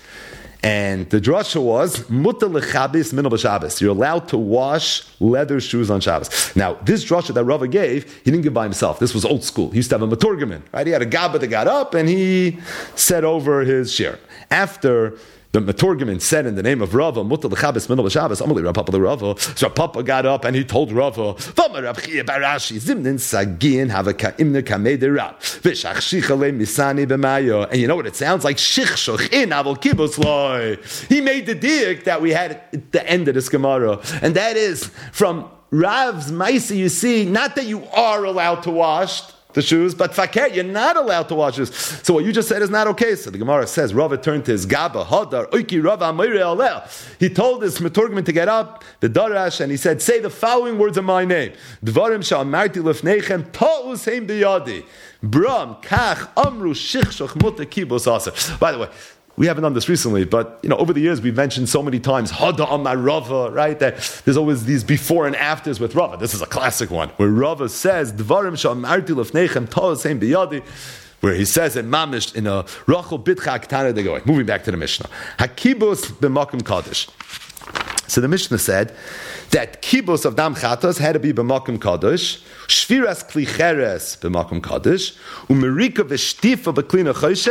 And the drasha was mutter lechabis minol b'Shabbos. You're allowed to wash leather shoes on Shabbos. Now, this drasha that Rava gave, he didn't give by himself. This was old school. He used to have a maturgaman, right? He had a gabba that got up and he said over his shir. After the maturgaman said in the name of Rava, mutter lechabis minol b'Shabbos, Amalei Rav Papa Rava. So Rav Papa got up and he told Rava, V'amar Rav Chiya barashi zimnin sagin havaka imne kamei derab v'shachshichalei misani b'mayo. And you know what it sounds like? Shichshoch in avol kibbutz loy. He made the diak that we had at the end of this Gemara, and that is from Rav's Maisa. You see, not that you are allowed to wash the shoes, but fakir, you're not allowed to wash this. So what you just said is not okay. So the Gemara says, Rava turned to his Gaba, Hadar, Oiki Rava Amayre Aleh. He told his Maturgman to get up, the Darash, and he said, say the following words of my name. Dvarim sha'amarti lefneichem ta'us heim biyadi. Bram, kach, amru, shichshoch, mutter, kibos, aser. By the way, we haven't done this recently, but you know, over the years we've mentioned so many times Hada Amar Rava, right? That there's always these before and afters with Rava. This is a classic one where Rava says Dvarim sha'amarti lefneichem ta'us heim biyadi, where he says in Mamish in a Rachel Bitcha Ktana de Goy. Moving back to the Mishnah, Hakibus b'makom Kaddish. So the Mishnah said that kibus of dam chatas had to be b'makom kaddish, shviras kli cheres b'makom kaddish, umerika v'shtifa b'klina choshes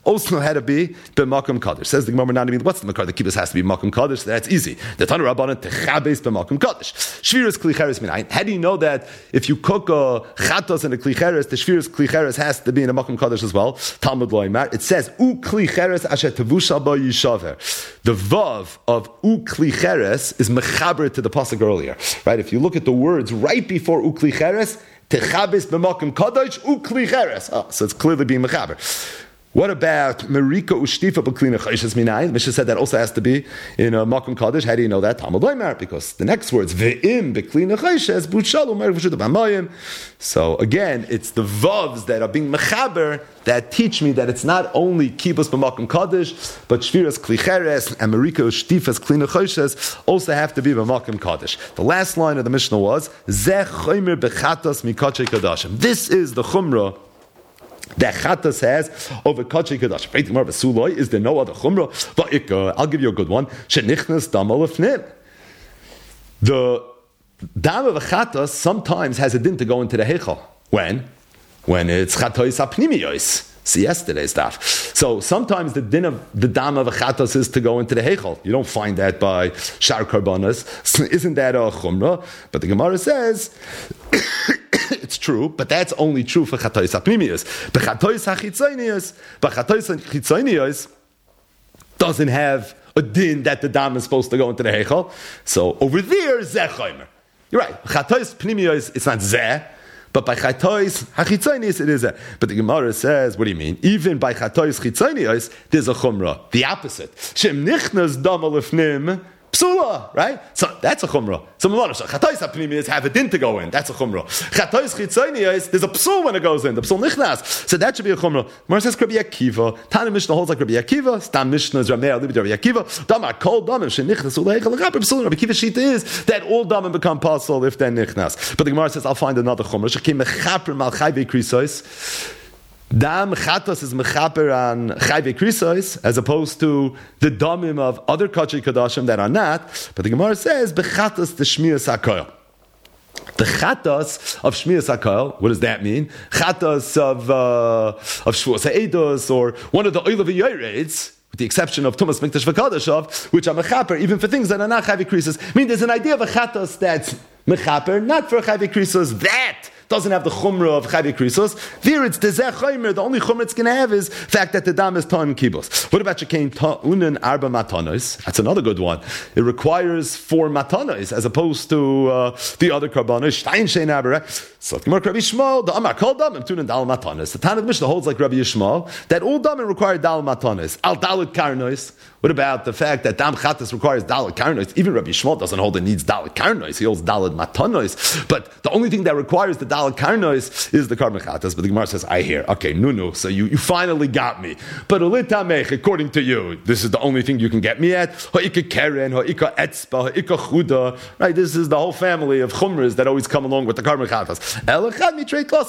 also had to be b'makom kaddish. Says the Gemara, not even what's the makar? The kibbutz has to be makom kaddish. So that's easy. The Tanu Rabbanan techabes b'makom kaddish. Shviras klicheres minayin. How do you know that if you cook a chatos and a klicheres, the shviras klicheres has to be in a makom kaddish as well? Talmud loymar. It says u klicheres asher tevushal bo yishaver. The vav of u klicheres is mechaber to the pasuk earlier, right? If you look at the words right before u klicheres, techabes b'makom kaddish u klicheres. Oh, so it's clearly being mechaber. What about Marika Ushtifa B'Klina Chayshes Minayin? Mishnah said that also has to be in a Makom Kaddish. How do you know that? Talmud Loymar, because the next words Ve'im B'Klina Chayshes B'Shalom Mer V'Shuta B'Hamayim. So again, it's the vavs that are being mechaber that teach me that it's not only Kibbutz B'Makom Kaddish, but Shviras Klicheres and Marika Ushtifa's Klina Chayshes also have to be B'Makom Kaddish. The last line of the Mishnah was Zeh Chomer B'Chatos Mikachei Kadashim. This is the Chumrah that Chatas has over Kachei Kadash. Is there no other Chumrah? But I'll give you a good one. Shenichnas dam alefnim. The dam of a Chatas sometimes has a din to go into the Heichal. When? When it's Chatois apnimiyos. See yesterday's stuff. So sometimes the din of the dam of a chatas is to go into the heichal. You don't find that by shar karbanas. So isn't that a chumrah? But the Gemara says it's true, but that's only true for chatois apnimiyos. But chatois hachitzonios, but chatois hachitzonios doesn't have a din that the dam is supposed to go into the heichal. So over there, zeh chaymer. You're right. Chatois pnimiyos, it's not zeh. But by chatois hachitzonios it is a. But the Gemara says, what do you mean? Even by chatois chitzonios, there's a chumrah. The opposite. Shem nichnas dam alefnim psula, right? So that's a chumrah. So chatois hapnimios have a din to go in. That's a chumrah. Chatois chitzonios, there's a psul when it goes in. The psul nichnas. So that should be a chumrah. Gemara says Rabbi Akiva. Tana Mishnah holds like Rabbi Akiva. Stam Mishnah is Rameh Alibi Rabbi Akiva. Damar kol damim shenichnas uleichel lechaper psul. Rabbi Akiva's shita is that all damim become pasul if they're nichnas. But the Gemara says I'll find another chumrah. Shekim mechaper mal chayvei krisos. Dam chatos is mechaper on chayvei krisos as opposed to the damim of other kachei kadashim that are not. But the Gemara says bechatos the shmiyas hakoil. The chatos of shmiyas hakoil. What does that mean? Chatos of uh, of shvuos ha'edos or one of the oil of yoretz, with the exception of Tumas Mikdash v'Kadashov, which are mechaper even for things that are not chayvei krisos. I mean, there's an idea of a chatos that's mechaper, not for chayvei krisos. That doesn't have the chumrah of chayvei krisos. There it's the zeh chaymer. The only chumrah it's going to have is the fact that the dam is ton kibbutz. What about shekain ta'unen arba matanos? That's another good one. It requires four matanos as opposed to uh, the other karbanos. Stein shein arba. So Rabbi Yishmael, the Amar kol damim tunen dal matanos. The Tanakh Mishnah holds like Rabbi Yishmael that all damim require dal matanos. Al dalit karnos. What about the fact that dam chatas requires dalit karnos? Even Rabbi Yishmael doesn't hold it needs dalit karnos. He holds dalit matanos. But the only thing that requires the dalit karnos is the karban chatas. But the Gemara says, I hear. Okay, no, no. So you, you finally got me. But ulitamech, according to you, this is the only thing you can get me at. Ha'ika keren, ha'ika etzba, ha'ika chuda. Right? This is the whole family of chumras that always come along with the karban chatas. I don't mean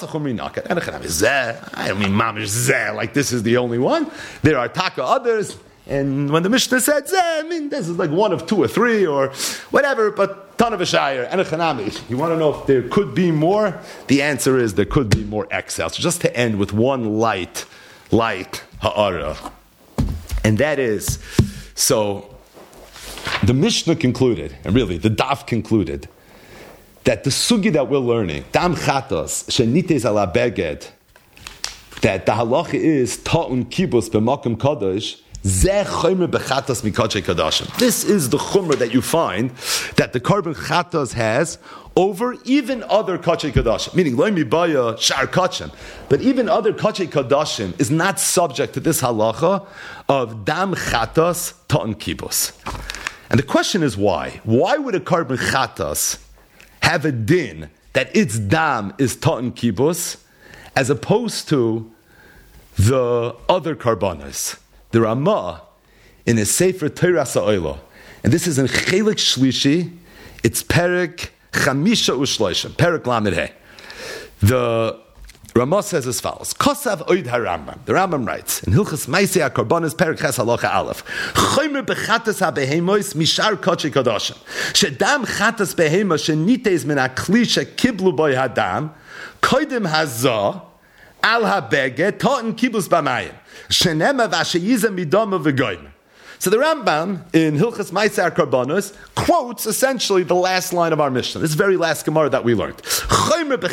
mamish zeh, like this is the only one. There are taka others, and when the Mishnah said zeh, I mean this is like one of two or three or whatever, but ton of a shire and a chanami. You want to know if there could be more? The answer is there could be more excel. So just to end with one light, light ha'ara, and that is, so the Mishnah concluded, and really the Daf concluded, that the sugi that we're learning, dam chatos, shenites ala beged, that the halacha is ta'un kibbutz b'makom kadosh, zeh chomer b'chatos mikachei kadashim. This is the chumrah that you find that the karban chatos has over even other kachei kadashim, meaning loy mibaya shar kachim, but even other kachei kadashim is not subject to this halacha of dam chatos ta'un kibbutz. And the question is why? Why would a karban chatos have a din that its dam is ta'an kibbutz, as opposed to the other karbanos? The Ramah in his Sefer Torah Sa'olah, and this is in Chelik Shlishi, it's Perek Chamisha Ushloishim, Perek Lamed He. The Ramah says as follows: Kosav Oid HaRambam. The Rambam writes in Hilchas Maaseh HaKarbanos Perek Ches Halacha Aleph: Chomer bechatas habehemois mishar kachei kadashim. Shedam chatas behema shenites min hakli shekiblu boy hadam kodim hazah al habeged toten kibus b'mayim shenema v'asheyizem midama v'goyim. So the Rambam in Hilchas Ma'aser Karbanos quotes essentially the last line of our Mishnah. This very last Gemara that we learned. It's this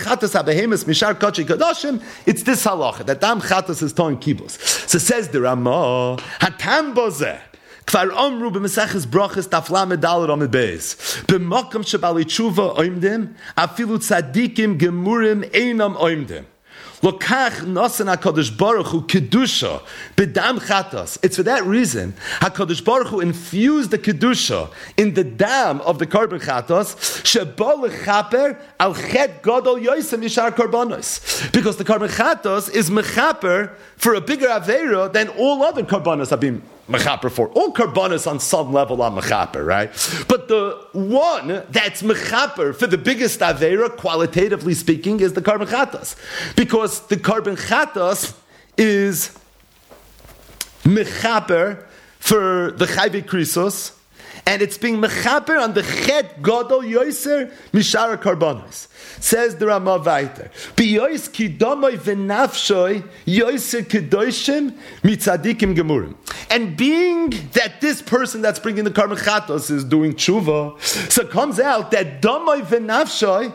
halacha that dam chatas is toin kibus. So says the Rambam, hatam bozeh. Kvar omru b'meseches brachas tafla medalad amid beis. B'makam shebali tshuva oimdim, afilu tzadikim gemurim einam oimdim. Lokach nosen HaKadosh Baruch Hu kedusha b'dam chatas. It's for that reason HaKadosh Baruch Hu infused the kedusha in the dam of the korban chatas sheba lechaper al chet gadol yosem yishar korbanos. Because the korban chatas is mechaper for a bigger aveira than all other korbanos have been mechaper for. All korbanos on some level are mechaper, right? But the one that's mechaper for the biggest aveira, qualitatively speaking, is the korban chatas. Because the korban chatas is mechaper for the chayvei krisos, and it's being mechaper on the chet gadol yoser mishara korbanos. Says the Ramah weiter, B'yois kidomoi v'nafshoi yoser kedoshim mitzadikim gemurim. And being that this person that's bringing the korban chatos is doing tshuva, so it comes out that domoi v'nafshoi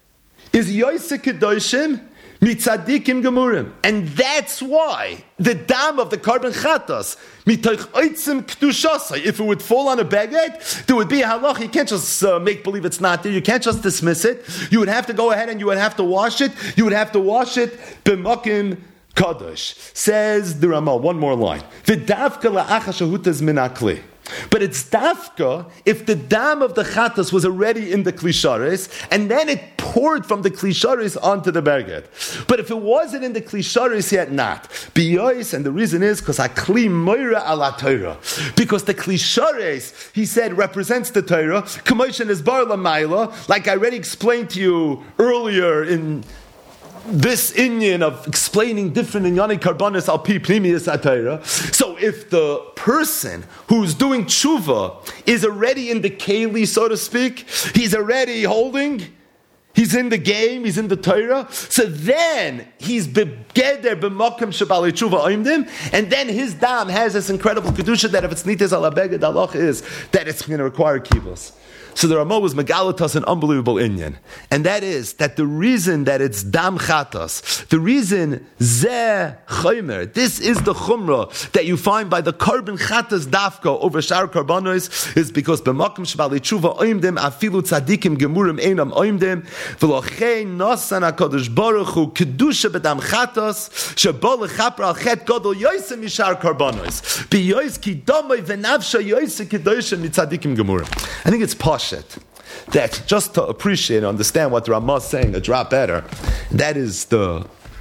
is yoser kedoshim mitzadikim gemurim. And that's why the dam of the korban chatos, mitoich oitzim k'dushasai, if it would fall on a baguette, there would be a halach. You can't just uh, make believe it's not there. You can't just dismiss it. You would have to go ahead and you would have to wash it. You would have to wash it b'makim kadosh. Says the Ramah, one more line. V'davka la'acha shahutaz min akli. But it's dafka if the dam of the chatas was already in the klisharis, and then it poured from the klisharis onto the berget. But if it wasn't in the klisharis yet, not. Biyois, and the reason is because hakli moira ala Torah. Because the klisharis, he said, represents the Torah. Kamoshen is bar lamayla, like I already explained to you earlier in this inyan of explaining different inyani karbanis al pi pnimius atayra. So if the person who's doing tshuva is already in the keli, so to speak, he's already holding, he's in the game, he's in the Torah, so then he's begeder b'makom shebali tshuva oimdim, and then his dam has this incredible kedusha that if it's nites ala beged, the halach is that it's going to require kibbutz. So the Ramah was megalatas an unbelievable inyan, and that is that the reason that it's dam chatas, the reason zeh chaymer, this is the chumrah that you find by the korban chatas dafka over shar karbanos, is because b'makom shebali tshuva oimdim afilu tzadikim gemurim einam oimdim v'lochein nosan HaKadosh Baruch Hu kedusha b'dam chatas sheba lechaper al chet gadol yosem mishar karbanos b'yois ki domoi v'navsha yosem kedosha mitzadikim gemurim. I think it's posh that just to appreciate and understand what the Ramah is saying a drop better, that is the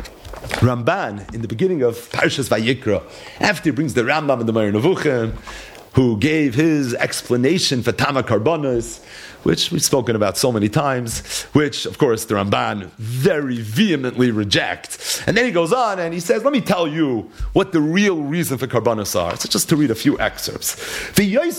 Ramban in the beginning of Parshas Vayikra, after he brings the Rambam and the Meir Nevuchim, who gave his explanation for Tama Karbonos, which we've spoken about so many times, which, of course, the Ramban very vehemently rejects. And then he goes on and he says, let me tell you what the real reason for Karbonos are. So just to read a few excerpts. I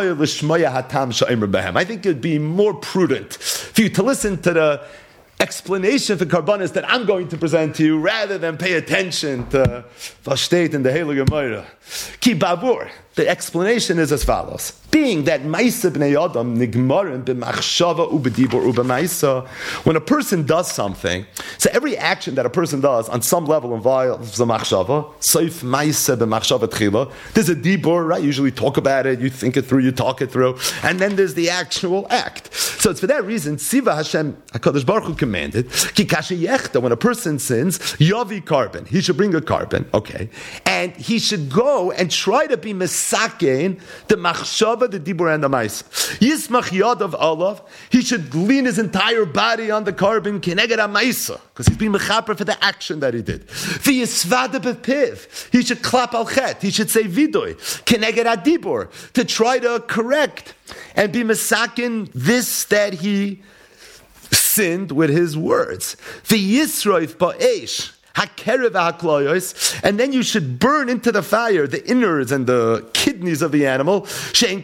think it would be more prudent for you to listen to the explanation for Karbonos that I'm going to present to you rather than pay attention to Vashtet and the Heilige Meira. Ki Babur. The explanation is as follows. Being that Maisa b'nei Adam nigmarim b'machshava ubedibur ubemaisa, when a person does something, so every action that a person does on some level involves a machshava. Soif Maisa b'machshava tchila. There's a dibur, right? You usually talk about it, you think it through, you talk it through, and then there's the actual act. So it's for that reason, Tziva Hashem HaKadosh Baruch Hu commanded, ki kashe yechta, when a person sins, yavi carbon, he should bring a carbon, okay, and he should go and try to be misakein the machshava, the dibur, and the ma'isa. Yismach yad of olav, he should lean his entire body on the carbon keneged ha'ma'isa, because he's being mechaper for the action that he did. V'yisvada b'piv, he should clap al chet, he should say vidoy keneged ha'dibur, to try to correct and be misakin this that he sinned with his words. V'yisroif ba'esh, and then you should burn into the fire the innards and the kidneys of the animal, which are the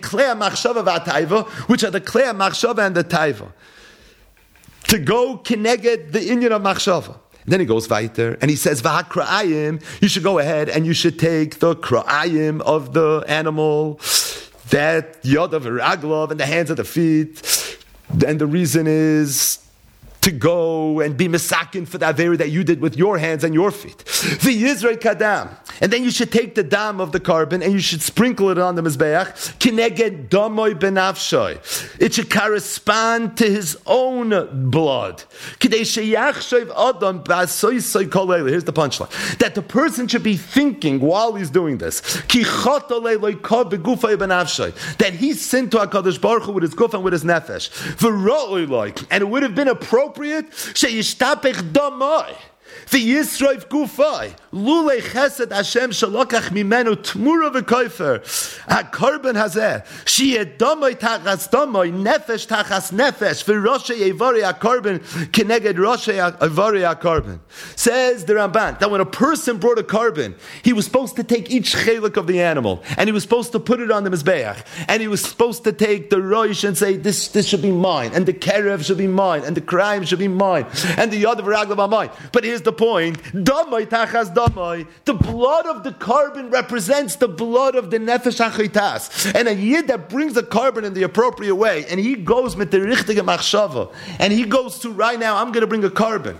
klei machshava and the taiva, to go kineged the inyan of machshava. Then he goes weiter, and he says, V'hakra'ayim, you should go ahead and you should take the kra'ayim of the animal, that yod of raglov, and the hands of the feet. And the reason is to go and be misakin for the avera that you did with your hands and your feet. The Yizrei kadam. And then you should take the dam of the carbon and you should sprinkle it on the mizbeach. Kineged damoy benafshoy. It should correspond to his own blood. Kidei sheyachshoy adam ba'asoysay kol eile. Here's the punchline. That the person should be thinking while he's doing this. Ki choto leiloi kod begufay benafshoy. That he sinned to HaKadosh Baruch Hu with his guf and with his nefesh. V'ro'oi like. And it would have been appropriate sheyishtapech damoy. V'yisroif gufay lulei chesed Hashem shalokach mimenu tmura v'koifer ha-korban hazeh sheyeh damoy tachas damoy nefesh tachas nefesh v'roshei evari ha-korban keneged roshei evari ha-korban. Says the Ramban that when a person brought a carbon, he was supposed to take each chelik of the animal and he was supposed to put it on the mizbeach and he was supposed to take the roish and say this this should be mine and the kerev should be mine and the crime should be mine and the yod of raglav are mine. But here's the point. Damai tachas damai. The blood of the carbon represents the blood of the nefesh hachitas. And a yid that brings the carbon in the appropriate way, and he goes with the richtige machshava, and he goes to right now, I'm going to bring a carbon.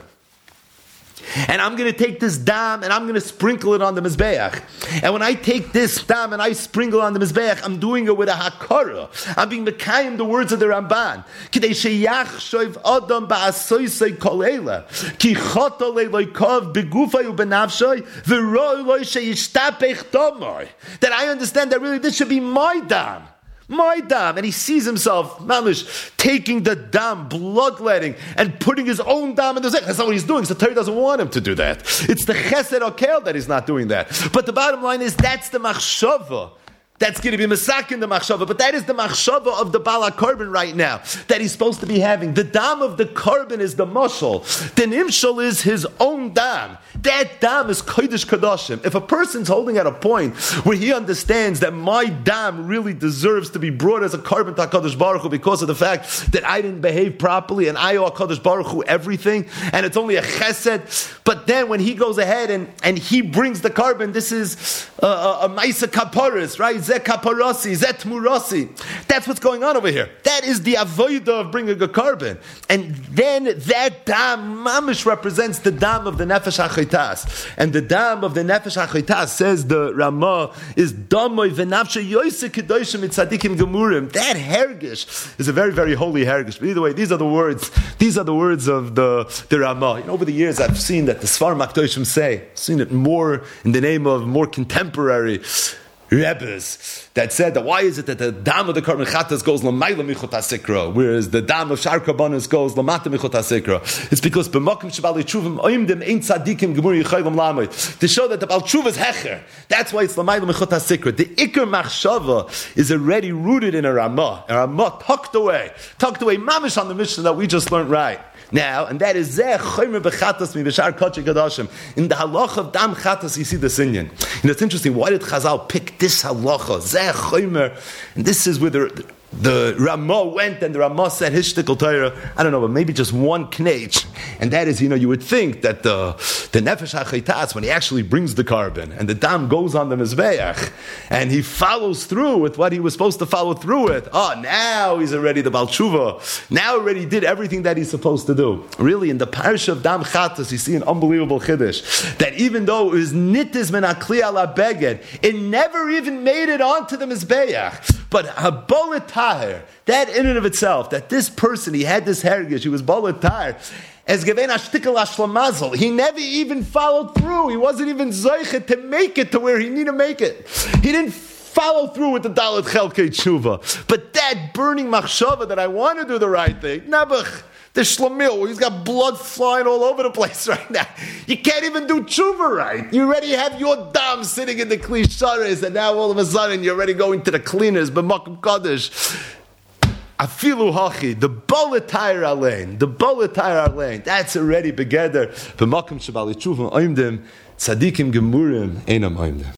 And I'm going to take this dam and I'm going to sprinkle it on the mizbeach. And when I take this dam and I sprinkle on the mizbeach, I'm doing it with a hakara. I'm being mekayim the words of the Ramban. Kidei sheyachshoiv adam ba'asoysay kol eila. Ki choto leilokov begufay ubenafshoy v'roi loy sheyishtapech damai. That I understand that really this should be my dam. My dam, and he sees himself, mamish, taking the dam, bloodletting, and putting his own dam in the zeh. That's not what he's doing. So Torah doesn't want him to do that. It's the chesed okel that he's not doing that. But the bottom line is that's the machshava. That's going to be masakin the machshava, but that is the machshava of the Bala carbon right now that he's supposed to be having. The dam of the carbon is the mushal. The nimshal is his own dam. That dam is kodesh kadoshim. If a person's holding at a point where he understands that my dam really deserves to be brought as a carbon to HaKadosh Baruch Hu because of the fact that I didn't behave properly and I owe HaKadosh Baruch Hu everything, and it's only a chesed. But then when he goes ahead and, and he brings the carbon, this is a, a, a maisa kaparis, right? Zeh kaparasi, zeh tmurasi. That's what's going on over here. That is the avodah of bringing a carbon. And then that dam, mamish, represents the dam of the nefesh hachitas. And the dam of the nefesh hachitas, says the Ramah, is damoy v'nafshe yoyse kedoshim mitzadikim gemurim. That hergish is a very, very holy hergish. But either way, these are the words, these are the words of the, the Ramah. You know, over the years, I've seen that the Sfarim HaKadoshim say, I've seen it more in the name of more contemporary Rebbes that said that why is it that the dam of the carbon chatas goes l'mayla michot hasikra, whereas the dam of shar karbanos goes l'mata michot hasikra? It's because b'makom shebal yeshuvim oimdim ein tzadikim gemur yichayim lamoid, to show that the bal tshuva is hecher. That's why it's l'mayla michot hasikra. The ikar machshava is already rooted in a ramah, a ramah tucked away, tucked away mamish on the Mishnah that we just learned right now, and that is zeh chomer b'chatas mi b'shar kodesh kadashim. In the halach of dam chatas, you see the inyan. And it's interesting. Why did Chazal pick this halacha? Zeh chomer, and this is where the, the Ramah went, and the Ramah said his shtickle Torah. I don't know, but maybe just one knech, and that is, you know, you would think that the the nefesh hachitas, when he actually brings the carbon and the dam goes on the mizbeach, and he follows through with what he was supposed to follow through with. Oh, now he's already the Baal Tshuva. Now already did everything that he's supposed to do. Really, in the parsha of dam chatas, you see an unbelievable chiddush that even though it was nitiz min akli ala beged, it never even made it onto the mizbeach. But habolet tahir, that in and of itself, that this person, he had this heritage, he was bolet tahir, as given a shtickle ashlamazal, he never even followed through. He wasn't even zoichet to make it to where he needed to make it. He didn't follow through with the dalet chelkei tshuva. But that burning machshava that I want to do the right thing, nabuch, the shlomil, he's got blood flying all over the place right now. You can't even do tshuva right. You already have your dam sitting in the klishares, and now all of a sudden you're already going to the cleaners, b'makom kodesh. Afilu hachi, the boletayr alein, the boletayr alein, that's already begeder. B'makom shabal yitshuva oimdim, tzadikim gemurim, einam oimdim.